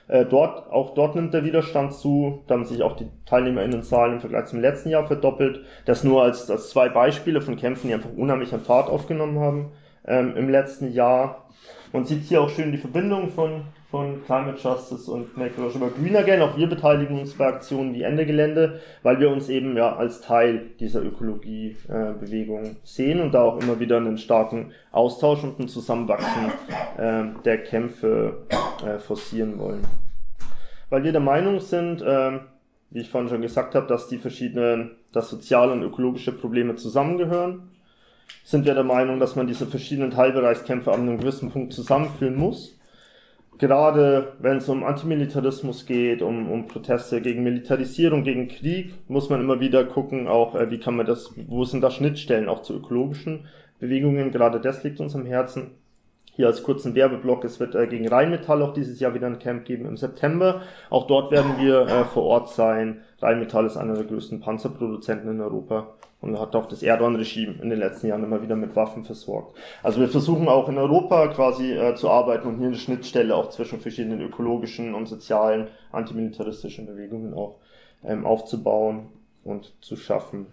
Äh, dort, auch dort nimmt der Widerstand zu, da haben sich auch die TeilnehmerInnenzahlen im Vergleich zum letzten Jahr verdoppelt. Das nur als, als zwei Beispiele von Kämpfen, die einfach unheimlich an Fahrt aufgenommen haben ähm, im letzten Jahr. Man sieht hier auch schön die Verbindung von, von Climate Justice und Make Rojava Green Again. Auch wir beteiligen uns bei Aktionen wie Ende Gelände, weil wir uns eben ja als Teil dieser Ökologiebewegung äh, sehen und da auch immer wieder einen starken Austausch und ein Zusammenwachsen äh, der Kämpfe äh, forcieren wollen. Weil wir der Meinung sind, äh, wie ich vorhin schon gesagt habe, dass die verschiedenen, dass soziale und ökologische Probleme zusammengehören, sind wir der Meinung, dass man diese verschiedenen Teilbereichskämpfe an einem gewissen Punkt zusammenführen muss. Gerade wenn es um Antimilitarismus geht, um, um Proteste gegen Militarisierung, gegen Krieg, muss man immer wieder gucken, auch äh, wie kann man das, wo sind da Schnittstellen auch zu ökologischen Bewegungen. Gerade das liegt uns am Herzen. Hier als kurzen Werbeblock, es wird äh, gegen Rheinmetall auch dieses Jahr wieder ein Camp geben im September. Auch dort werden wir äh, vor Ort sein. Rheinmetall ist einer der größten Panzerproduzenten in Europa und hat auch das Erdogan-Regime in den letzten Jahren immer wieder mit Waffen versorgt. Also wir versuchen auch in Europa quasi äh, zu arbeiten und hier eine Schnittstelle auch zwischen verschiedenen ökologischen und sozialen antimilitaristischen Bewegungen auch ähm, aufzubauen und zu schaffen.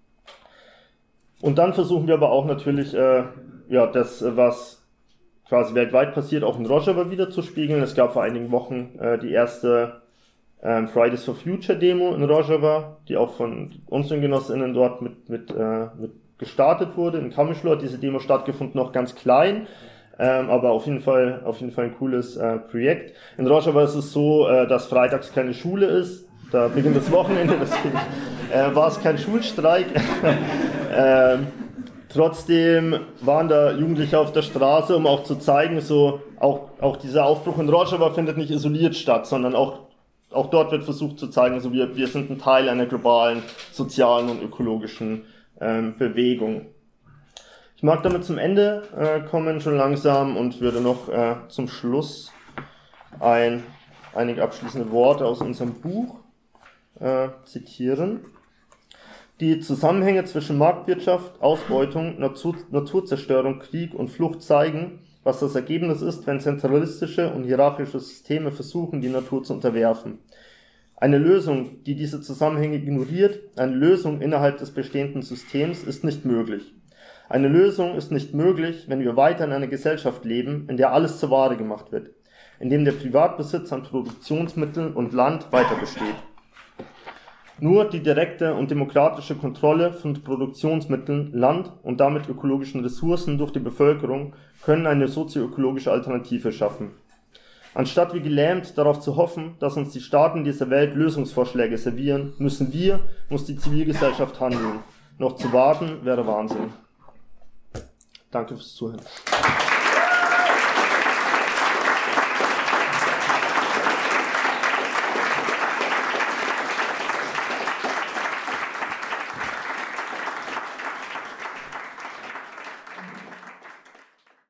Und dann versuchen wir aber auch natürlich äh, ja das, was quasi weltweit passiert, auch in Rojava wieder zu spiegeln. Es gab vor einigen Wochen äh, die erste ähm, Fridays for Future Demo in Rojava, die auch von unseren GenossInnen dort mit, mit, äh, mit gestartet wurde. In Kamyschlo hat diese Demo stattgefunden, noch ganz klein, ähm, aber auf jeden Fall, auf jeden Fall ein cooles äh, Projekt. In Rojava ist es so, äh, dass freitags keine Schule ist. Da beginnt das Wochenende, deswegen äh, war es kein Schulstreik. ähm, Trotzdem waren da Jugendliche auf der Straße, um auch zu zeigen, so auch, auch dieser Aufbruch in Rojava findet nicht isoliert statt, sondern auch, auch dort wird versucht zu zeigen, so wir, wir sind ein Teil einer globalen, sozialen und ökologischen ähm, Bewegung. Ich mag damit zum Ende äh, kommen schon langsam und würde noch äh, zum Schluss ein, einige abschließende Worte aus unserem Buch äh, zitieren. Die Zusammenhänge zwischen Marktwirtschaft, Ausbeutung, Natur, Naturzerstörung, Krieg und Flucht zeigen, was das Ergebnis ist, wenn zentralistische und hierarchische Systeme versuchen, die Natur zu unterwerfen. Eine Lösung, die diese Zusammenhänge ignoriert, eine Lösung innerhalb des bestehenden Systems, ist nicht möglich. Eine Lösung ist nicht möglich, wenn wir weiter in einer Gesellschaft leben, in der alles zur Ware gemacht wird, in dem der Privatbesitz an Produktionsmitteln und Land weiter besteht. Nur die direkte und demokratische Kontrolle von Produktionsmitteln, Land und damit ökologischen Ressourcen durch die Bevölkerung können eine sozioökologische Alternative schaffen. Anstatt wie gelähmt darauf zu hoffen, dass uns die Staaten dieser Welt Lösungsvorschläge servieren, müssen wir, muss die Zivilgesellschaft handeln. Noch zu warten wäre Wahnsinn. Danke fürs Zuhören.